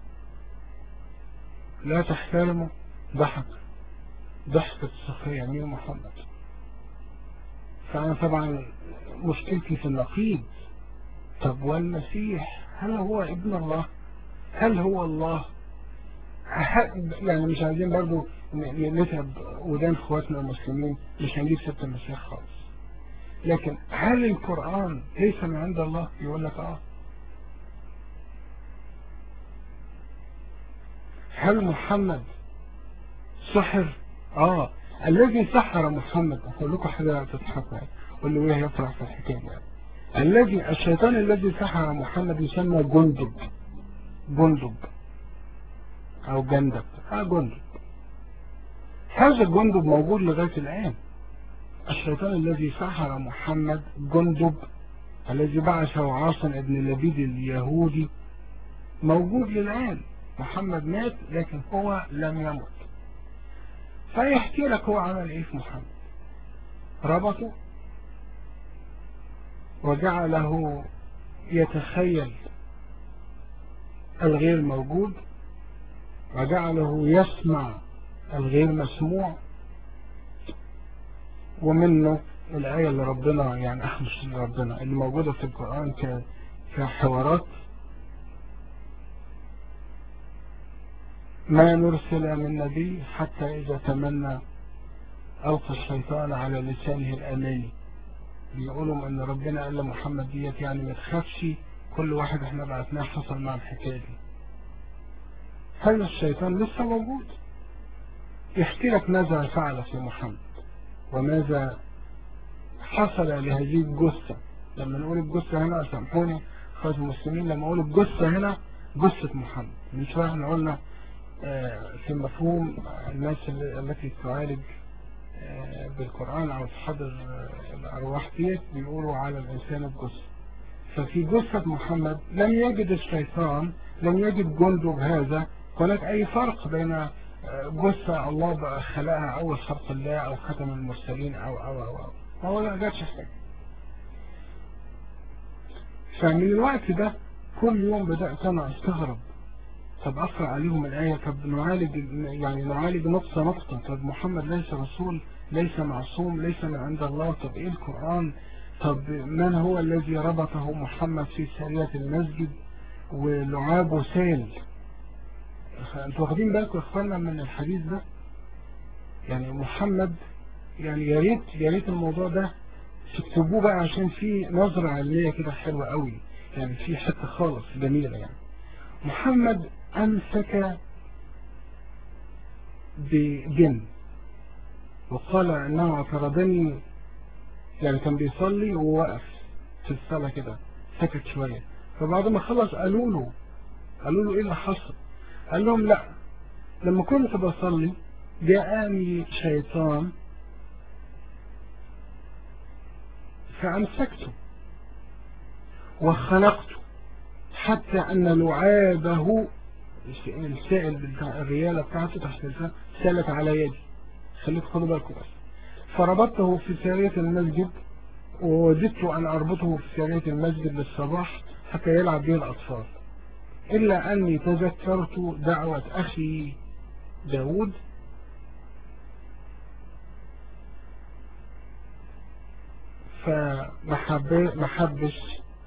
S1: لا تحترمه. ضحك ضحكة سخرية، مين محمد؟ فأنا طبعا مشكلتي في النقيض. طب والمسيح هل هو ابن الله؟ هل هو الله؟ يعني مش عايزين برضو نتعب ودان اخواتنا المسلمين، مش هنجيب سيرة المسيح خالص، لكن هل القرآن ليس من عند الله؟ يقول لك اه. هل محمد سحر؟ اه. الذي سحر محمد، اقول لكم حاجة تضحكوا واللي وهي يطرح في الحكاية يعني. الذي الشيطان الذي سحر محمد يسمى جندب، جندب او جندب، اه جندب. هذا الجندب موجود لغاية الآن. الشيطان الذي سحر محمد جندب الذي بعثه عاصم ابن لبيد اليهودي موجود للآن. محمد مات لكن هو لم يمت. فيحكي لك هو عمل ايه في محمد. ربطه وجعله يتخيل الغير موجود، وجعله يسمع الغير مسموع، ومنه الآية اللي ربنا يعني أحمش ربنا اللي موجودة في القرآن كحوارات: ما نرسل من نبي حتى إذا تمنى ألقى الشيطان على لسانه الأماني. بيقولوا ان ربنا قال لمحمد ديت يعني ما تخافش، كل واحد احنا بعتناه حصل مع الحكايه دي. هذا الشيطان لسه موجود يحكي لك ماذا فعل في محمد وماذا حصل لهذه الجثه. لما نقول الجثه هنا سامحوني اخوات المسلمين، لما نقول الجثه هنا جثه محمد. من شويه احنا قلنا في مفهوم الناس التي تعالج بالقرآن أو تحضر الأرواح ديت بيقولوا على الإنسان الجثة. ففي جثة محمد لم يجد الشيطان، لم يجد جنده بهذا هناك أي فرق بين جثة الله بقى خلقها أول خلق الله أو ختم المرسلين أو أو أو أو ما هو لا جاتش حاجة. فمن الوقت ده كل يوم بدأت أنا أستغرب، طب أقرأ عليهم الآية، طب نعالج يعني نعالج نقطة نقطة، طب محمد ليس رسول، ليس معصوم، ليس من عند الله، طب إيه القرآن، طب من هو الذي ربطه محمد في سارية المسجد ولعابه سال. أنتوا واخدين بالكم يا إخوانا من الحديث ده؟ يعني محمد يعني يا ريت يا ريت الموضوع ده تكتبوه بقى عشان في نظرة علمية كده حلوة قوي، يعني في حتة خالص جميلة. يعني محمد أمسك بجن وقال أنه اعترضني، يعني كان بيصلي ووقف في الصلاة كده سكت شوية، فبعد ما خلص قالوا له قالوا له إيه اللي حصل؟ قال لهم لا، لما كنت بصلي جاءني شيطان فأمسكته وخلقته حتى أن لعابه السائل بتاع الريالة بتاعته تحت اللسان سالت على يدي. خليك خدوا بالكم بس. فربطته في سارية المسجد ووددت أن أربطه في سارية المسجد للصباح حتى يلعب به الأطفال، إلا أني تذكرت دعوة أخي داود فمحبش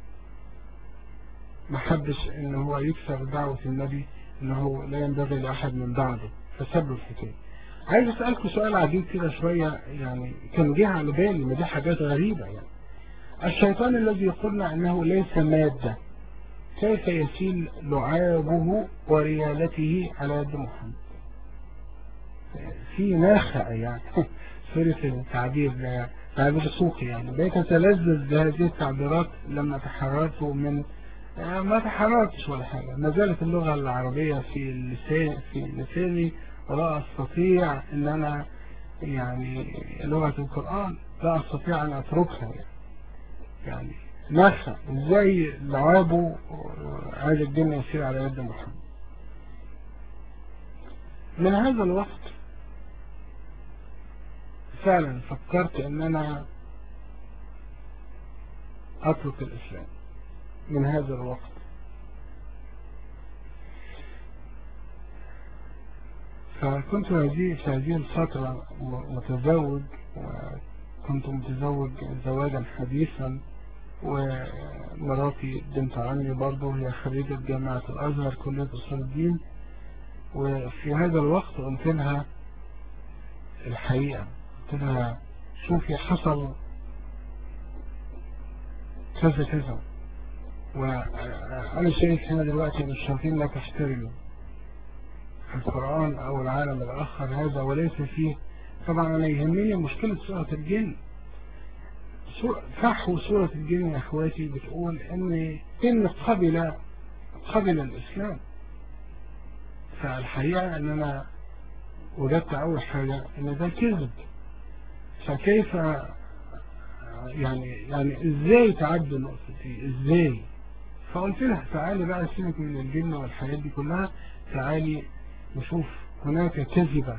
S1: محبش إن هو يكسر دعوة النبي إنه لا ينبغي لأحد من بعده، فسبب الحكاية. عايز أسألكم سؤال عجيب كده شوية، يعني كان جه على بالي، ما دي حاجات غريبة. يعني الشيطان الذي قلنا أنه ليس مادة، كيف يسيل لعابه وريالته على يد محمد؟ في ناخع يعني سورة التعبير تعبير سوقي، يعني بقيت أتلذذ بهذه التعبيرات لما تحررت من ما تحررتش ولا حاجة، ما زالت اللغة العربية في اللسان في لساني ولا أستطيع أن أنا يعني لغة القرآن لا أستطيع أن أتركها. يعني, يعني نخع إزاي لعابه هذا الجن يسير على يد محمد. من هذا الوقت فعلا فكرت أن أنا أترك الإسلام. من هذا الوقت فكنت هذه في هذه الفترة متزوج، وكنت متزوج زواجا حديثا، ومراتي بنت عمي برضه هي خريجة جامعة الأزهر كلية أصول الدين. وفي هذا الوقت قلت لها الحقيقة، قلت لها شوفي حصل كذا كذا، وأنا شايف هنا دلوقتي مش شايفين لا تحترموا القرآن أو العالم الآخر هذا وليس فيه. طبعا أنا يهمني مشكلة سورة الجن. فحوا سورة الجن يا أخواتي بتقول إن إن قبل قبل الإسلام. فالحقيقة أن أنا وجدت أول حاجة إن ده كذب. فكيف يعني يعني إزاي تعدي النقطة دي إزاي؟ فقلت لها تعالي بقى سيبك من الجن والحاجات دي كلها، تعالي نشوف هناك كذبة.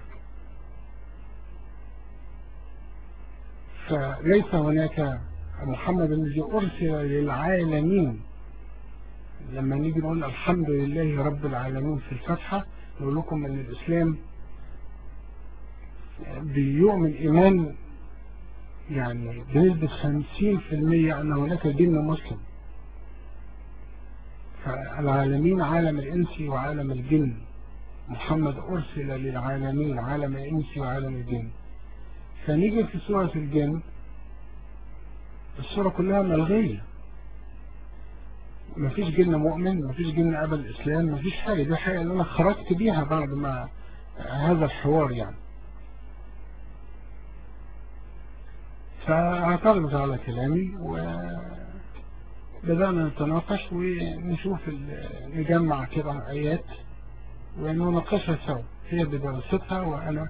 S1: فليس هناك محمد الذي أرسل للعالمين. لما نيجي نقول الحمد لله رب العالمين في الفتحة نقول لكم أن الإسلام بيؤمن إيمان بيؤمن إيمان كامل بالله سبحانه وتعالى، وبالملائكة وبالكتب وبالرسل وبالنبيين. وبالآخر الزمان نقول لكم أن الإسلام بيؤمن إيمان كامل بالله سبحانه وتعالى، وبالملائكة وبالكتب وبالرسل وبالنبيين. يعني بنسبة خمسين في المية أن هناك جن مسلم. فالعالمين عالم الإنس وعالم الجن، محمد أرسل للعالمين عالم الإنس وعالم الجن. فنيجي في سورة الجن السورة كلها ملغية، مفيش جن مؤمن، مفيش جن قبل الإسلام، مفيش حاجة. دي حاجة اللي أنا خرجت بيها بعد ما هذا الحوار يعني. فاعترضت على كلامي وبدأنا نتناقش ونشوف نجمع كده آيات ونناقشها سوا، هي بدراستها وأنا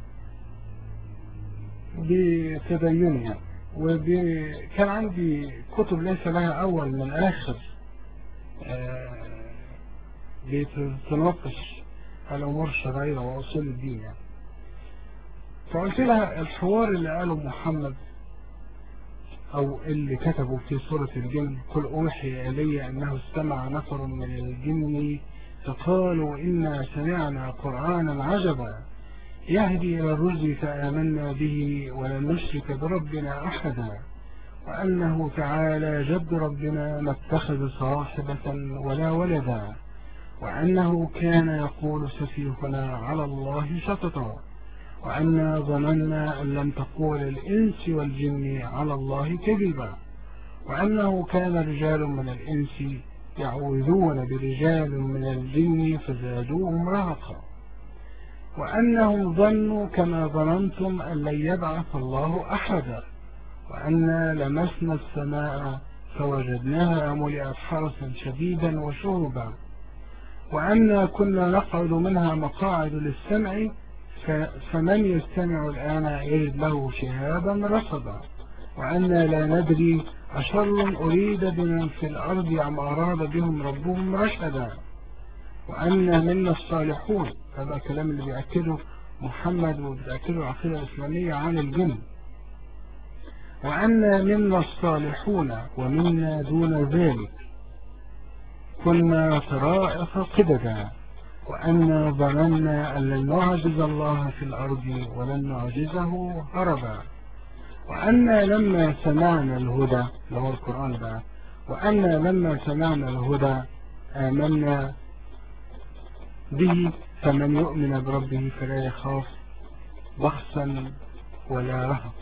S1: بتديني يعني. وكان عندي كتب ليس لها أول من آخر بتناقش الأمور الشرعية وأصول الدين يعني. فقلت لها الحوار اللي قاله محمد أو اللي كتبه في سورة الجن، قل أوحي إلي أنه استمع نفر من الجن فقالوا إنا سمعنا قرآنا عجبا يهدي إلى الرشد فآمنا به ولن نشرك بربنا أحدا وأنه تعالى جد ربنا ما اتخذ صاحبة ولا ولدا وأنه كان يقول سفيهنا على الله شططا وأنا ظننا أن لم تقول الإنس والجن على الله كذبا وأنه كان رجال من الإنس يعوذون برجال من الجن فزادوهم رهقا وأنهم ظنوا كما ظننتم أن لن يبعث الله أحدا وأنا لمسنا السماء فوجدناها ملئت حرسا شديدا وشهبا وأنا كنا نقعد منها مقاعد للسمع فمن يستمع الآن يجد له شهابا رصدا وأنا لا ندري أشر أريد بمن في الأرض أم أراد بهم ربهم رشدا وأنا منا الصالحون. هذا الكلام اللي بيأكده محمد وبيأكده العقيدة الإسلامية عن الجن. وأنا منا الصالحون ومنا دون ذلك كنا طرائق قددا وأنا ظننا أن لن نعجز الله في الأرض ولن نعجزه هربا وأنا لما سمعنا الهدى اللي هو القرآن بقى وأنا لما سمعنا الهدى آمنا به فمن يؤمن بربه فلا يخاف بخسا ولا رهقا.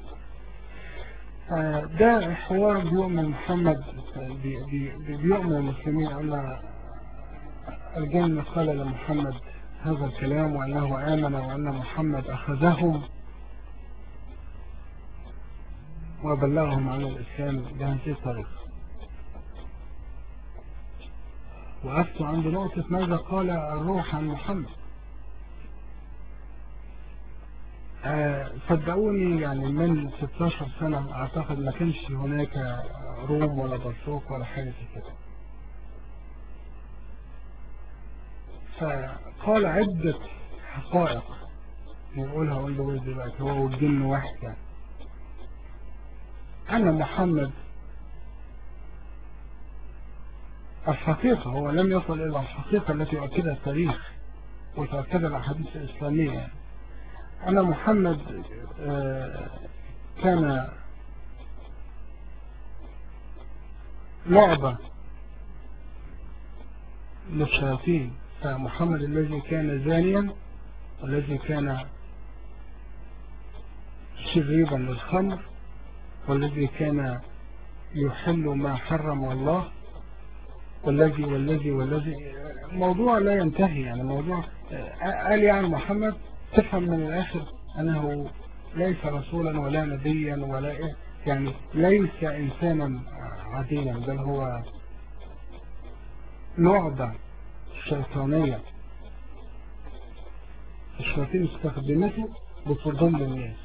S1: ده حوار بيؤمن محمد بي بي بيؤمن المسلمين أن الجن قال لمحمد هذا الكلام وأنه آمن وأن محمد أخذهم وبلغهم عن الإسلام بهذه الطريقة. وقفت عند نقطة ماذا قال الروح عن محمد. آه صدقوني يعني من ستاشر سنة أعتقد ما كانش هناك روم ولا برسوك ولا حاجة كده. فقال عدة حقائق نقولها أقول له دلوقتي هو والجن واحد يعني. أن محمد الحقيقة هو لم يصل إلى الحقيقة التي يؤكدها التاريخ وتؤكدها الأحاديث الإسلامية. أن محمد كان لعبة للشياطين. فمحمد الذي كان زانيا والذي كان شريبا للخمر والذي كان يحل ما حرم الله والذي والذي والذي موضوع لا ينتهي يعني. موضوع قال يعني محمد تفهم من الآخر أنه ليس رسولا ولا نبيا ولا إيه يعني ليس إنسانا عاديا بل هو لعبة شيطانية الشياطين استخدمته لتضل الناس.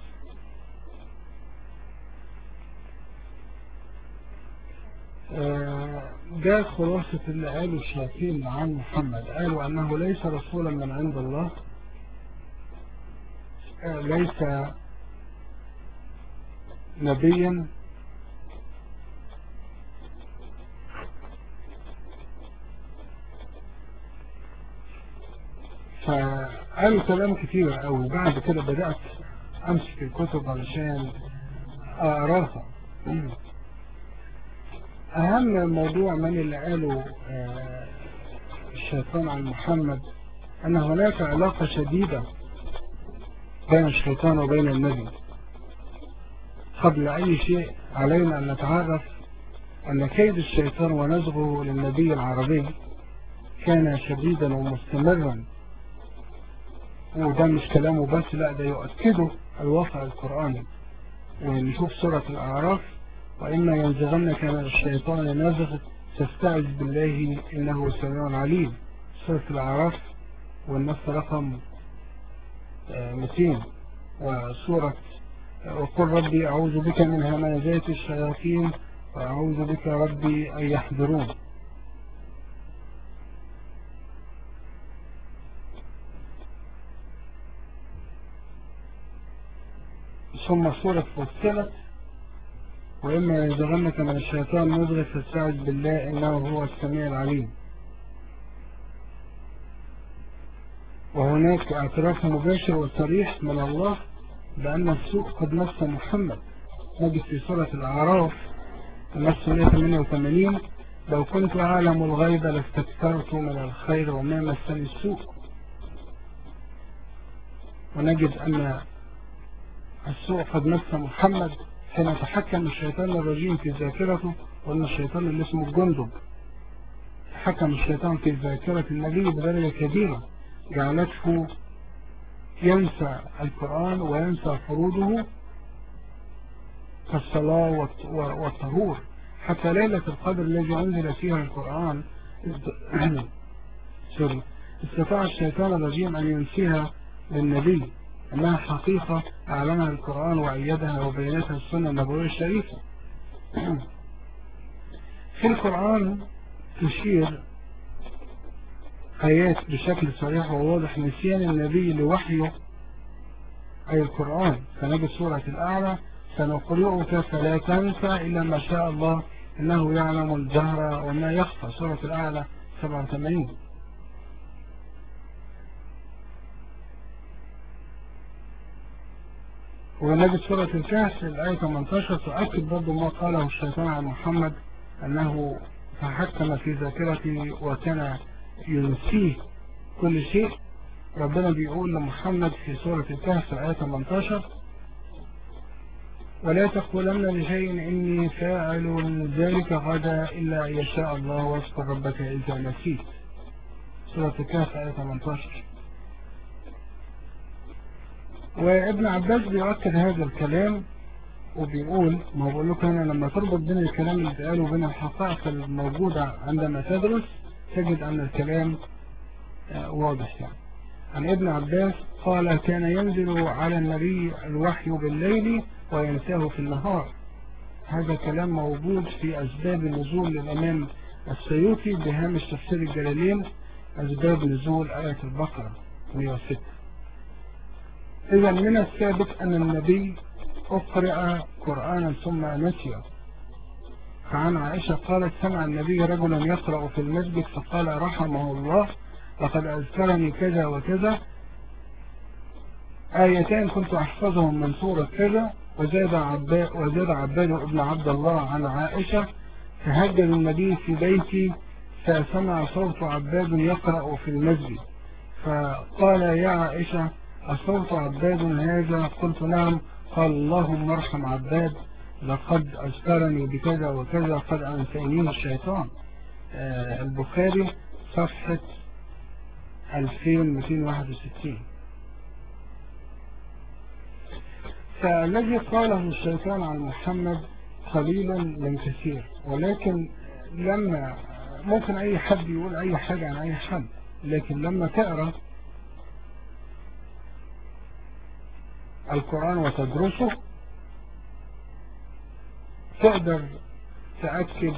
S1: ده خلاصة اللي قالوا الشياطين عن محمد. قالوا أنه ليس رسولا من عند الله، ليس نبيا، فقالوا كلام كتير قوي. بعد كده بدأت أمسك الكتب علشان أقراها. أهم موضوع من اللي قاله الشيطان عن محمد أن هناك علاقة شديدة بين الشيطان وبين النبي. قبل أي شيء علينا أن نتعرف أن كيد الشيطان ونزغه للنبي العربي كان شديدا ومستمرا، وده مش كلامه بس، لا ده يؤكده الواقع القرآني. ونشوف سورة الأعراف: وإما ينزغنك من الشيطان نزغ فاستعذ بالله إنه سميع عليم. سورة الأعراف والنص رقم مئتين. وسورة وقل ربي أعوذ بك من همزات الشياطين وأعوذ بك ربي أن يحضرون. ثم سورة فصلت: وإما ينزغنك من الشيطان نزغ فاستعذ بالله إنه هو السميع العليم. وهناك اعتراف مباشر وصريح من الله بأن السوء قد مس محمد. نجد في سورة الأعراف النص مئة وثمانية وثمانين: لو كنت أعلم الغيب لاستكثرت من الخير وما مسني السوء. ونجد أن السوء قد مس محمد حين تحكم الشيطان الرجيم في ذاكرته. وأن الشيطان اللي اسمه الجندب تحكم الشيطان في ذاكرة النبي بدرجة كبيرة جعلته ينسى القرآن وينسى فروضه كالصلاة والطهور. حتى ليلة القدر الذي أنزل فيها القرآن استطاع الشيطان الرجيم أن ينسيها للنبي، أنها حقيقة أعلنها القرآن وأيدها وبينتها السنة النبوية الشريفة. في القرآن تشير آيات بشكل صريح وواضح نسيان النبي لوحيه أي القرآن. فنجد سورة الأعلى: سنقرئك فلا تنسى إلا ما شاء الله إنه يعلم الجهر وما يخفى. سورة الأعلى سبعة وثمانين. ونجد سورة الكهف الآية ثمانية عشر تؤكد برضو ما قاله الشيطان عن محمد أنه تحكم في ذاكرته وكان ينسيه كل شيء. ربنا بيقول لمحمد في سورة الكهف الآية ثمانية عشر: ولا تقولن لشيء إني فاعل ذلك غدا إلا أن يشاء الله واذكر ربك إذا نسيت. سورة الكهف آية ثمانية عشر. وابن عباس بيؤكد هذا الكلام وبيقول: ما بقول لك أنا لما تربط بين الكلام اللي بيقاله وبين الحقائق الموجودة عندما تدرس تجد أن الكلام واضح. يعني عن ابن عباس قال: كان ينزل على النبي الوحي بالليل وينساه في النهار. هذا كلام موجود في أسباب النزول للإمام السيوطي بهامش تفسير الجلالين أسباب نزول آية البقرة مئة وستة. إذا من الثابت أن النبي أقرأ قرآنا ثم نسيه. فعن عائشة قالت: سمع النبي رجلا يقرأ في المسجد فقال رحمه الله لقد أذكرني كذا وكذا آيتين كنت أحفظهم من سورة كذا. وزاد عباد, وزاد عباد ابن عبد الله عن عائشة: فهجر النبي في بيتي فسمع صوت عباد يقرأ في المسجد فقال: يا عائشة أصوت عباد هذا؟ قلت: نعم. قال: اللهم ارحم عباد لقد أذكرني بكذا وكذا قد أنسانيه الشيطان. آه البخاري صفحة ألفين ومئتين وواحد وستين. فالذي قاله الشيطان عن محمد قليل من كثير، ولكن لما ممكن أي حد يقول أي حاجة عن أي حد، لكن لما تقرأ القرآن وتدرسه تقدر تأكد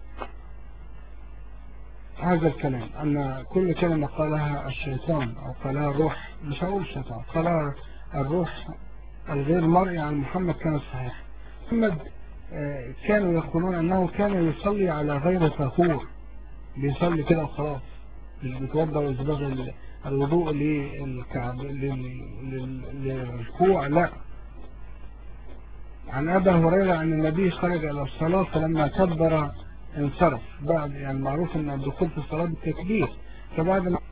S1: هذا الكلام، أن كل كلمة قالها الشيطان أو قالها الروح، مش هقول الشيطان، قالها الروح الغير مرئي عن محمد كانت صحيحة. محمد كانوا يقولون أنه كان يصلي على غير طهور، بيصلي كده وخلاص، مش بيتوضأ ويزبغ الوضوء للكعب للركوع، لا، عن أبي هريرة أن النبي خرج إلى الصلاة فلما كبر انصرف. بعد يعني معروف أن الدخول في الصلاة بالتكبير، فبعد ما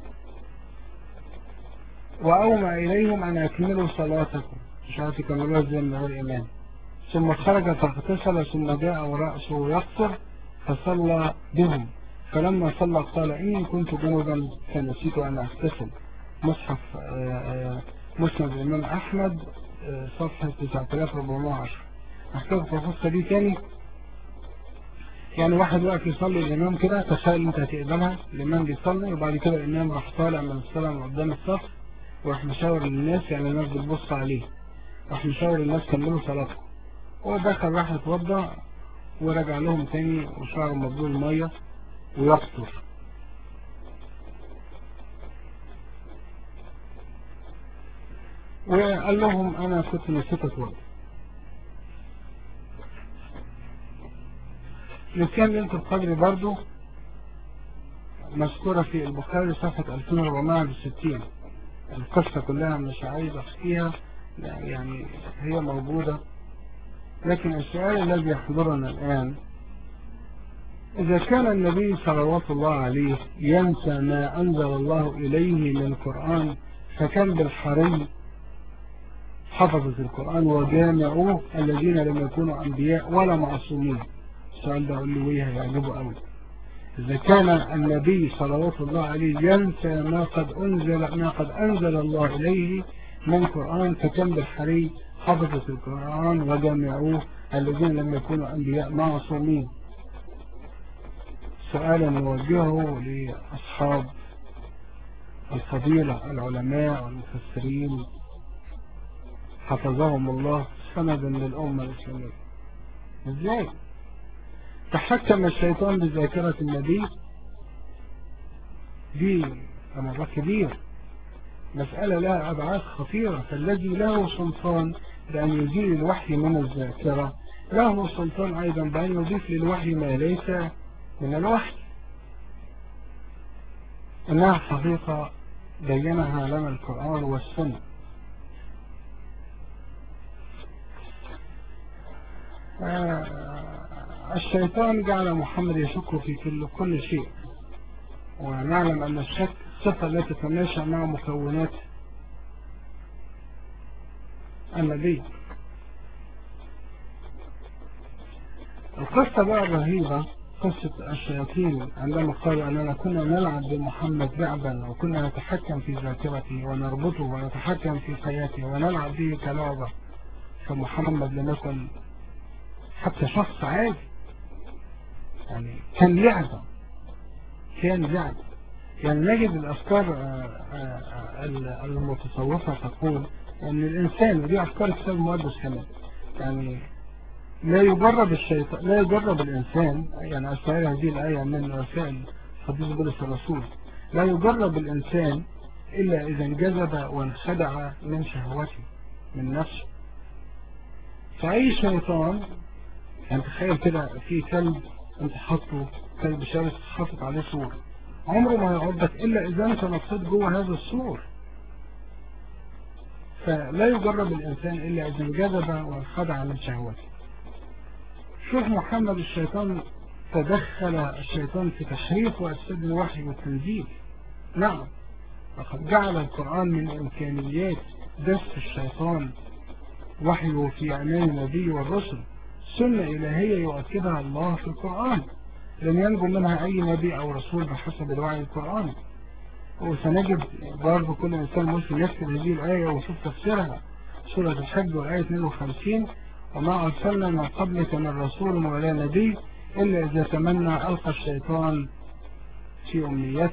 S1: وأومى إليهم أن يكملوا صلاتكم، مش عارف يكملوها زي ما هو الإمام. ثم خرج فاغتسل ثم جاء ورأسه يقصر فصلى بهم، فلما صلى قال إني كنت جنبا فنسيت أن أغتسل. مصحف مسند الإمام أحمد صفحة تسعة آلاف وأربعمائة وعشرة. أحكام في القصة دي تاني. يعني واحد واقف يصلي الإمام كده، تخيل أنت هتقبلها، الإمام بيصلي وبعد كده الإمام راح طالع من الصلاة من قدام الصف وراح مشاور للناس، يعني الناس بتبص عليه، راح مشاور للناس كملوا صلاتهم. هو دخل راح يتوضأ ورجع لهم تاني وشعره مبلول مية ويفطر. وقال لهم أنا كنت نسيت أتوضأ. نسيان ليلة القدر برضو مذكورة في البخاري صفحة ألفين وأربعمائة وستين. القصة كلها مش عايز أحكيها، يعني هي موجودة. لكن السؤال الذي يحضرنا الآن، إذا كان النبي صلوات الله عليه ينسى ما أنزل الله إليه من القرآن، فكان بالحري حفظة القرآن وجامعوه الذين لم يكونوا أنبياء ولا معصومين. السؤال ده أقول له ويه هيعجبه أوي. إذا كان النبي صلوات الله عليه ينسى ما قد أنزل ما قد أنزل الله إليه من القرآن، فكان بالحري حفظة القرآن وجامعوه الذين لم يكونوا أنبياء معصومين. سؤالا نوجهه لأصحاب الفضيلة العلماء والمفسرين حفظهم الله سندا للأمة الإسلامية. إزاي تحكم الشيطان بذاكرة النبي؟ دي أمر كبير، مسألة لها أبعاد خطيرة. فالذي له سلطان بأن يزيل الوحي من الذاكرة له سلطان أيضا بأن يضيف للوحي ما ليس من الوحي. إنها حقيقة بينها لنا القرآن والسنة. الشيطان جعل محمد يشك في كل, كل شيء، ونعلم أن الشك صفة لا تتماشى مع مكونات النبي. القصة بقى الرهيبة قصة الشياطين عندما قالوا أننا كنا نلعب بمحمد لعبا وكنا نتحكم في ذاكرته ونربطه ونتحكم في حياته ونلعب به كلعبة. فمحمد لم يكن حتى شخص عادي، يعني كان لعبة كان لعبة يعني نجد الأفكار المتصوفة تقول أن الإنسان، ودي أفكار الكتاب المقدس كمان، يعني لا يجرب الشيطان لا يجرب الإنسان، يعني أستعير هذه الآية من رسائل حديث بولس الرسول، لا يجرب الإنسان إلا إذا انجذب وانخدع من شهوته من نفسه. فأي شيطان، يعني تخيل كده في كلب انت حاطه، كلب شرس حاطط عليه سور، عمره ما يعضك إلا إذا انت نطيت جوه هذا السور. فلا يجرب الإنسان إلا إذا انجذب وانخدع من شهوته. شوف محمد، الشيطان تدخل الشيطان في تحريف وأفساد الوحي والتنزيل. نعم، وقد جعل القرآن من إمكانيات دس الشيطان وحيه في أعمال النبي والرسل، سنة إلهية يؤكدها الله في القرآن، لم ينجو منها أي نبي أو رسول بحسب الوعي القرآني. وسنجد برضو كل إنسان مسلم يكتب هذه الآية ويشوف تفسيرها. سورة الحج والآية اثنين وخمسين: وما أرسلنا من قبلك من رسول ولا نبي إلا إذا تمنى ألقى الشيطان في أمنيته.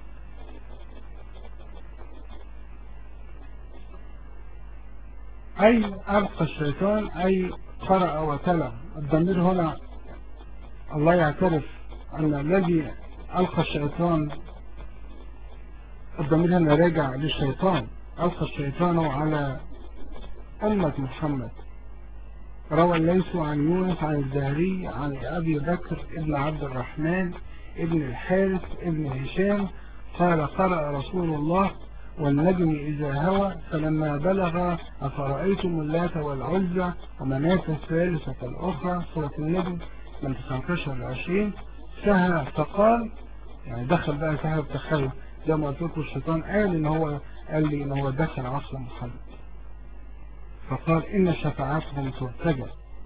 S1: أي ألقى الشيطان أي قرأ وتلا. الضمير هنا الله يعترف أن الذي ألقى الشيطان، الضمير هنا راجع للشيطان، ألقى الشيطان على أمة محمد. روى الليث عن يونس عن الزهري عن أبي بكر ابن عبد الرحمن ابن الحارث ابن هشام قال: قرأ رسول الله والنجم إذا هوى فلما بلغ أفرأيتم اللات والعزى ومناة الثالثة الأخرى سورة النجم من تسعة عشر ل عشرين سهى فقال، يعني دخل بقى سهى بتخيل زي ما قلت لكم الشيطان قال إن هو قال لي إن هو دخل عصر محمد، فقال إن شفاعتهم ترتجى.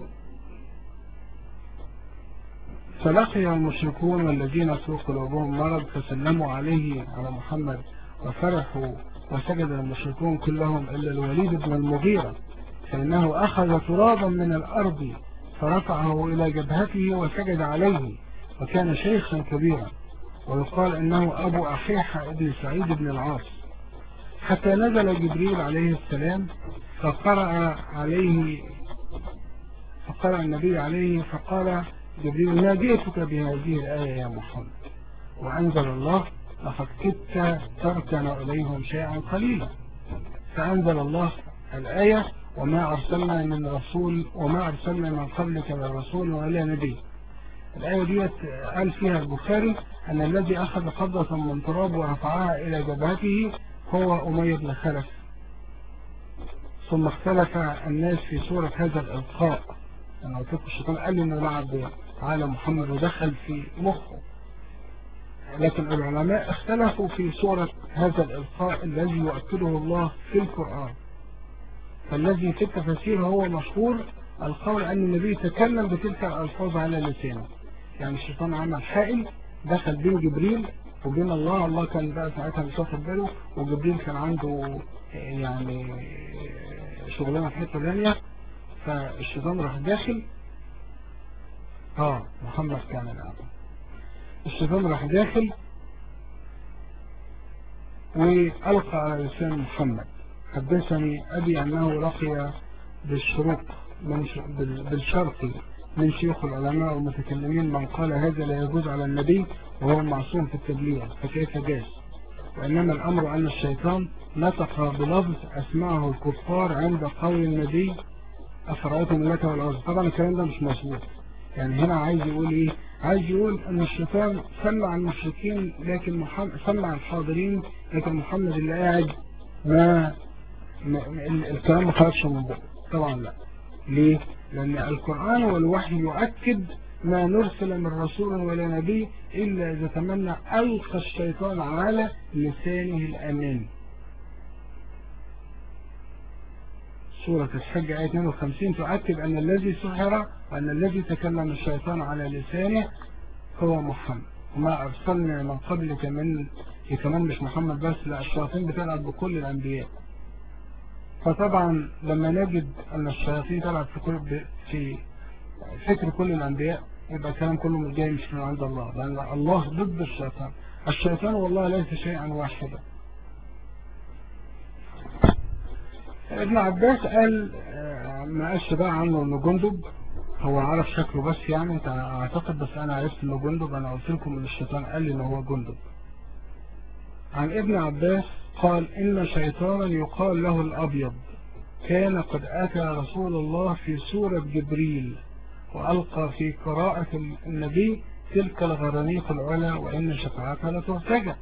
S1: فلقي المشركون والذين في قلوبهم مرض فسلموا عليه على محمد وفرحوا، وسجد المشركون كلهم إلا الوليد بن المغيرة فإنه أخذ ترابا من الأرض فرفعه إلى جبهته وسجد عليه، وكان شيخا كبيرا، ويقال إنه أبو أحيحة ابن سعيد بن العاص، حتى نزل جبريل عليه السلام فقرأ عليه فقرأ النبي عليه فقال جبريل ما جئتك بهذه الآية يا محمد، وأنزل الله لقد كدت تركن إليهم شيئا قليلا، فأنزل الله الآية وما أرسلنا من رسول وما أرسلنا من قبلك من رسول ولا نبي. الآية دي قال فيها البخاري أن الذي أخذ قبضة من تراب ورفعها إلى جبهته هو أمية بن خلف. ثم اختلف الناس في صورة هذا الإلقاء، أنا قلت لكم الشيطان قال إنه لعب على محمد ودخل في مخه، لكن العلماء اختلفوا في صورة هذا الإلقاء الذي يؤكده الله في القرآن. فالذي في التفسير هو مشهور القول أن النبي تكلم بتلك الألفاظ على لسانه، يعني الشيطان عمل حائل دخل بين جبريل وبين الله، الله كان بقى ساعتها مش واخد باله، وجبريل كان عنده يعني شغلانة في حتة ثانية، فالشيطان راح داخل اه محمد كان الأعلى، الشيطان راح داخل وألقى على لسان محمد. حدثني أبي أنه لقي بالشروق من بالشرق من شيوخ العلماء والمتكلمين من قال هذا لا يجوز على النبي وهو معصوم في التبليغ، فكيف جاز؟ وإنما الأمر أن الشيطان نطق بلفظ أسمعه الكفار عند قول النبي أفرأيتم اللات والعزى. طبعا الكلام ده مش مظبوط، يعني هنا عايز يقول إيه؟ عايز يقول أن الشيطان سمع المشركين لكن محمد سمع الحاضرين، لكن محمد اللي قاعد ما الكلام ما خرجش من بقه. طبعا لا. ليه؟ لأن القرآن والوحي يؤكد ما نرسل من رسول ولا نبي إلا إذا تمنى ألقى الشيطان على لسانه الأمان. سورة الحج آية اثنين وخمسين تؤكد أن الذي سحر وأن الذي تكلم الشيطان على لسانه هو محمد، وما أرسلنا من قبلك من كمان مش محمد بس، لا الشياطين بتلعب بكل الأنبياء. فطبعا لما نجد أن الشياطين تلعب في كل في فكر كل الأنبياء يبقى الكلام كله مش جاي مش من عند الله، لأن الله ضد الشيطان. الشيطان والله ليس شيئا واحدا. ابن عباس قال ما قالش بقى عنه انه جندب، هو عرف شكله بس يعني انت اعتقد، بس انا عرفت انه جندب. انا قلت لكم ان الشيطان قال لي انه هو جندب. عن ابن عباس قال إن شيطانا يقال له الأبيض كان قد أتى رسول الله في سورة جبريل وألقى في قراءة النبي تلك الغرانيق العلا وإن شفاعتها لترتجى.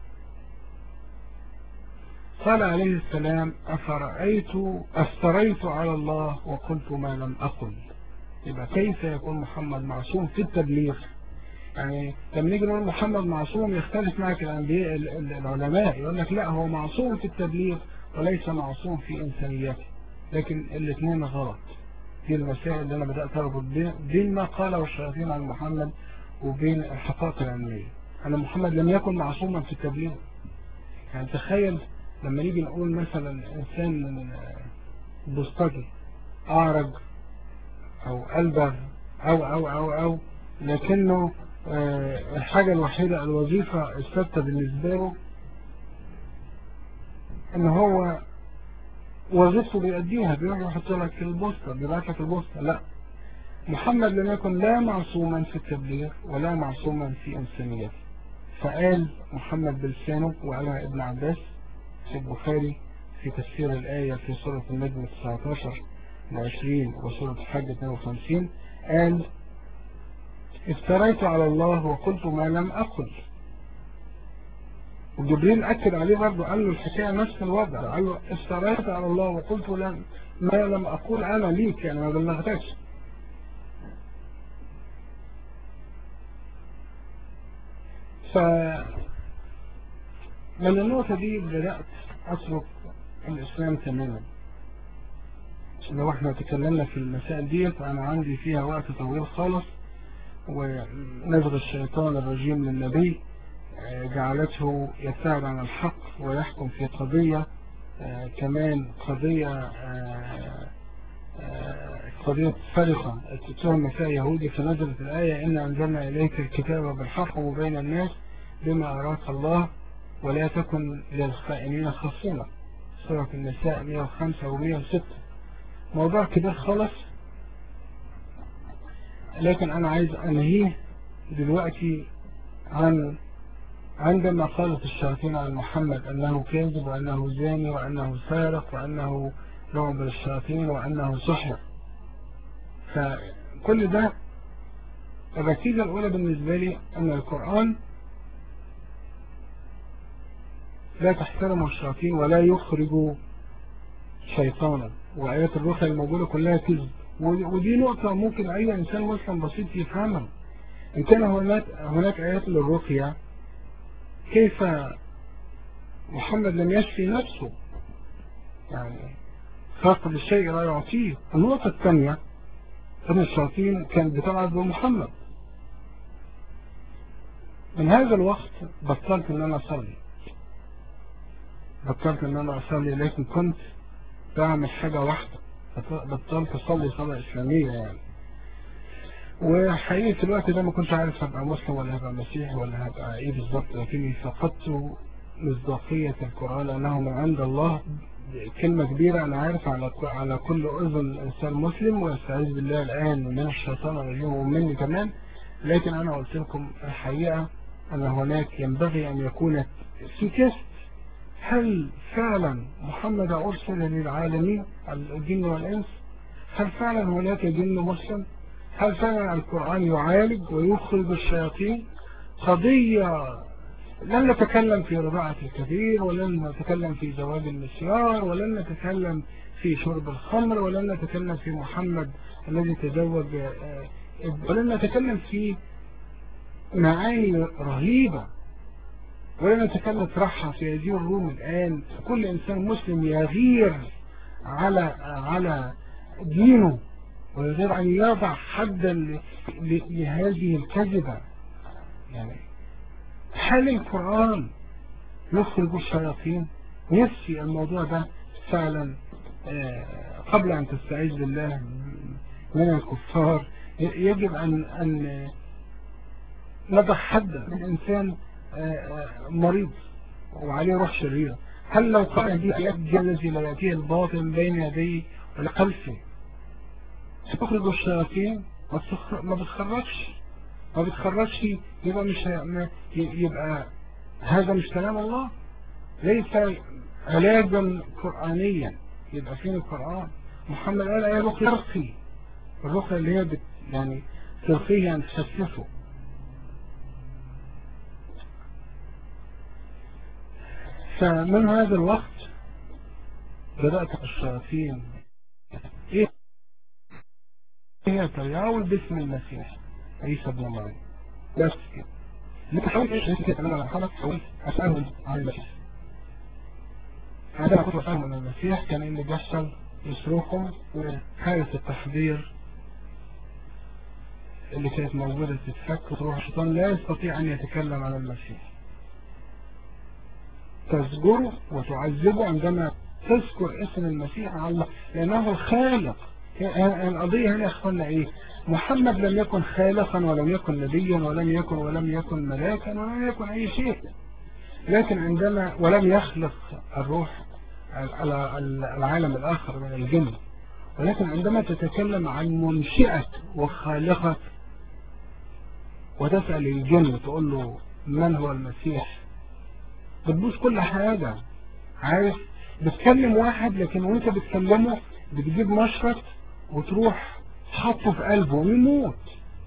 S1: قال عليه السلام أفرأيت أفتريت على الله وقلت ما لم أقل. يبقى كيف يكون محمد معصوم في التبليغ؟ يعني لما نيجي نقول محمد معصوم يختلف معك الأنبياء العلماء، يقول لك لا هو معصوم في التبليغ وليس معصوم في إنسانيته، لكن الاثنين غلط. دي المسائل اللي أنا بدأت أربط بين ما قاله الشياطين عن محمد وبين الحقائق العلمية. أن محمد لم يكن معصوما في التبليغ. يعني تخيل لما نيجي نقول مثلا إنسان بوسطجي أعرج أو ألبغ أو أو أو أو لكنه آه الحاجة الوحيدة الوظيفة الثابتة بالنسبة له ان هو وظيفته بيأديها، بيروح يحط لك البوسطة بيبعت لك البوسطة. لا، محمد لم يكن لا معصوما في التبليغ ولا معصوما في إنسانيته. فقال محمد بلسانه، وقالها ابن عباس في البخاري في تفسير الآية في سورة النجم تسعة عشر وعشرين وسورة الحج اثنين وخمسين، قال افتريت على الله وقلت ما لم أقل. وجبريل أكد عليه برضه، قال له الحكاية نفس الوضع، قال له افتريت على الله وقلت لم ما لم أقول أنا ليك، يعني ما بلغتكش. ف من النقطة دي بدأت أترك الإسلام تماما. لو احنا تكلمنا في المسائل دي فأنا عندي فيها وقت طويل خالص، ونزغ الشيطان الرجيم للنبي جعلته يبتعد عن الحق ويحكم في قضية كمان قضية قضية فرقة تتهم فيها يهودي، فنزلت الآية إن أنزلنا إليك الكتاب بالحق وبين الناس بما أراك الله ولا تكن للخائنين خصيما، سورة النساء مئة وخمسة و مئة وستة. موضوع كبير خالص، لكن أنا عايز أنهيه دلوقتي عن عندما قالت الشياطين عن محمد أنه كاذب وأنه زاني وأنه سارق وأنه لعب للشياطين وأنه سحر. فكل ده النتيجة الأولى بالنسبة لي أن القرآن لا تحترم الشياطين ولا يخرج شيطانا، وآيات الرقية الموجودة كلها كذب. ودي نقطة ممكن أي إنسان مسلم بسيط يفهمها. إن كان هناك هناك آيات للرقية، كيف محمد لم يشفي نفسه؟ يعني فاقد الشيء لا يعطيه. النقطة الثانية أن الشياطين كانت بتلعب بمحمد. من هذا الوقت بطلت أن أنا أصلي بطلت أن أنا أصلي لكن كنت بعمل حاجة واحدة، بطلت أصلي صلاة إسلامية يعني. وحقيقة في الوقت ده ما كنت عارف هبقى مسلم ولا هبقى مسيحي ولا هبقى إيه بالظبط، لكني فقدت مصداقية القرآن أنه من عند الله. كلمة كبيرة أنا عارف على على كل أذن إنسان مسلم، ويستعيذ بالله الآن من الشيطان الرجيم ومني كمان. لكن أنا قلت لكم الحقيقة أن هناك ينبغي أن يكون في تيست، هل فعلا محمد أرسل للعالمين الجن والإنس؟ هل فعلا هناك جن مسلم؟ هل فعلا القرآن يعالج ويخرج الشياطين؟ قضية لن نتكلم في رضاعة الكبير، ولن نتكلم في زواج النسيار، ولن نتكلم في شرب الخمر، ولن نتكلم في محمد الذي تزوج، ولن نتكلم في معاني رهيبة، ولن نتكلم اطرحها في هذه الروم الآن. كل إنسان مسلم يغير على على دينه ويغير أن يضع حدا لهذه الكذبة. يعني هل القرآن يخرج الشياطين؟ نفسي الموضوع ده فعلا قبل أن تستعيذ بالله من الكفار يجب أن أن نضع حدا من إنسان مريض وعليه روح شريرة. هل لو قال دي آيات الذي لا يأتيه الباطل بين يديه ولا خلفه تخرج الشياطين؟ ما بتخرجش ما بتخرجش يبقى مش يبقى هذا مش كلام الله، ليس علاجا قرآنيا. يبقى فين القرآن؟ محمد قال ايه رقي ترقي، الرقية اللي هي بت يعني ترقيه يعني تخففه. فمن هذا الوقت بدأت الشياطين ايه هي تياول باسم المسيح عيسى بن مريم، بس كده. لكن حاولت ايش كده انا على حالك حاولت اسألهم عن المسيح. عندما كنت اسألهم عن المسيح كان اللي بيحصل يصرخهم، وحالة التحذير اللي كانت موجودة تتفك، وتروح الشيطان لا يستطيع ان يتكلم عن المسيح. تزجره وتعذبه عندما تذكر اسم المسيح على الله، لأنه الخالق. القضية هنا يا اخوانا ايه؟ محمد لم يكن خالقا ولم يكن نبيا ولم يكن ولم يكن ملاكا ولم يكن اي شيء، لكن عندما ولم يخلق الروح على العالم الاخر من الجن، ولكن عندما تتكلم عن منشئة وخالقة وتسأل الجن وتقول له من هو المسيح، بتبوظ كل حاجة. عارف بتكلم واحد لكن وانت بتكلمه بتجيب مشرط وتروح حطه في قلبه ويموت.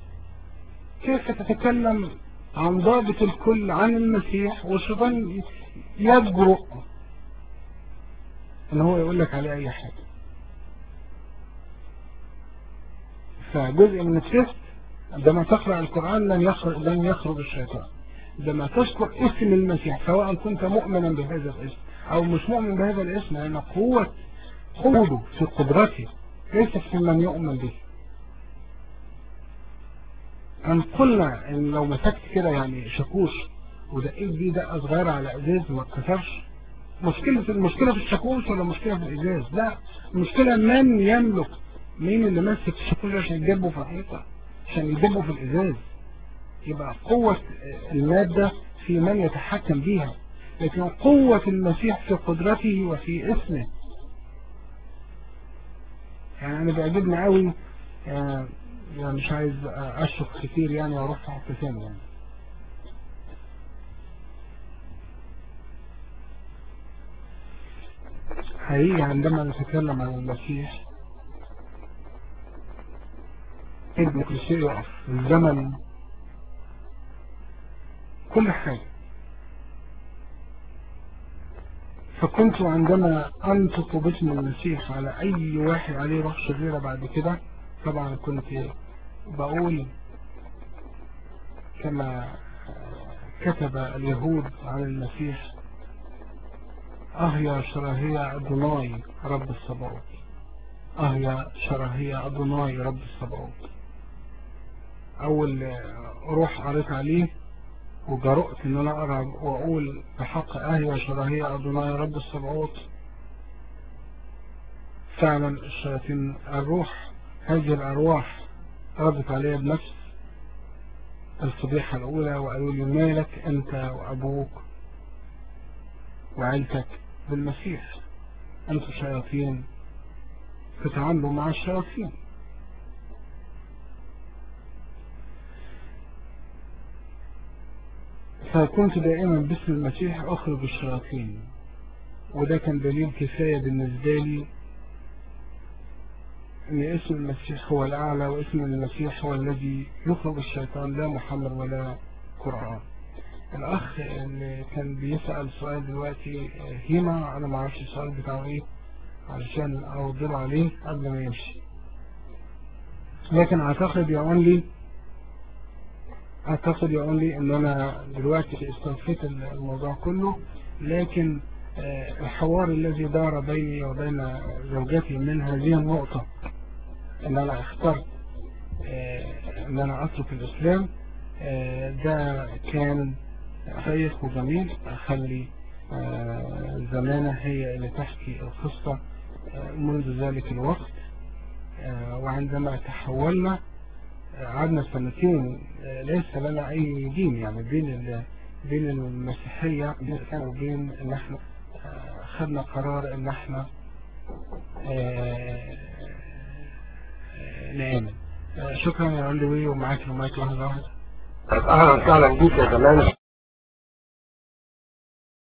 S1: كيف تتكلم عن ضابط الكل عن المسيح والشيطان يجرؤ ان هو يقول لك عليه اي حاجة. فجزء من التست عندما تقرأ القرآن لن يخرج, لن يخرج الشيطان. عندما تذكر اسم المسيح سواء كنت مؤمنا بهذا الاسم او مش مؤمن بهذا الاسم، لان قوة قوته في قدرته ليست في من يؤمن به. ان قلنا ان لو مسكت كده يعني شاكوش ودقيت بيه دقة صغيرة على ازاز ما اتكسرش، مشكلة المشكلة في الشاكوش ولا مشكلة في الازاز؟ لا، المشكلة من يملك، مين اللي ماسك الشاكوش عشان يدبه في الحيطة، عشان يدبه في الازاز. يبقى قوة المادة في من يتحكم بيها، لكن قوة المسيح في قدرته وفي اسمه. يعني انا بيعجبني قوي، يعني مش عايز اشرح كتير يعني واروح في حته ثانيه يعني. حقيقي عندما نتكلم عن المسيح ابن كل شيء يقف، الزمن، كل حاجة. فكنت عندما أنطق باسم المسيح على أي واحد عليه روح شريرة بعد كده، طبعا كنت بقول كما كتب اليهود عن المسيح: اه يا شراهية أدوناي رب الصباوت، اه يا شراهية أدوناي رب الصباوت. أول روح قريت عليه وجرؤت ان انا اقرا واقول بحق اه يا شراهية أدوناي رب الصباوت، فعلا الشياطين الروح هذه الأرواح ردت عليها بنفس الفضيحة الأولى وقالوا لي: مالك أنت وأبوك وعيلتك بالمسيح؟ أنتم شياطين تتعاملوا مع الشياطين. فكنت دائما باسم المسيح أخرج الشياطين، وده كان دليل كفاية بالنسبة لي أن اسم المسيح هو الأعلى، واسم المسيح هو الذي يخرج الشيطان، لا محمد ولا قرآن. الأخ اللي كان بيسأل سؤال دلوقتي هيما، أنا معرفش السؤال بتاعه إيه علشان أوضل عليه قبل ما يمشي، لكن أعتقد يقول لي أعتقد يقول لي إن أنا دلوقتي استنفيت الموضوع كله، لكن الحوار الذي دار بيني وبين زوجتي من هذه النقطة إن أنا اخترت إن أنا أترك الإسلام، ده كان شيق وجميل. أخلي زمانة هي اللي تحكي القصة منذ ذلك الوقت. وعندما تحولنا قعدنا سنتين ليس لنا أي دين، يعني بين بين المسيحية وبين إن احنا خدنا قرار إن احنا نآمن. شكرا يا علوي، ومعاك المايك لحظة واحدة.
S2: أهلا وسهلا بيك يا زمان.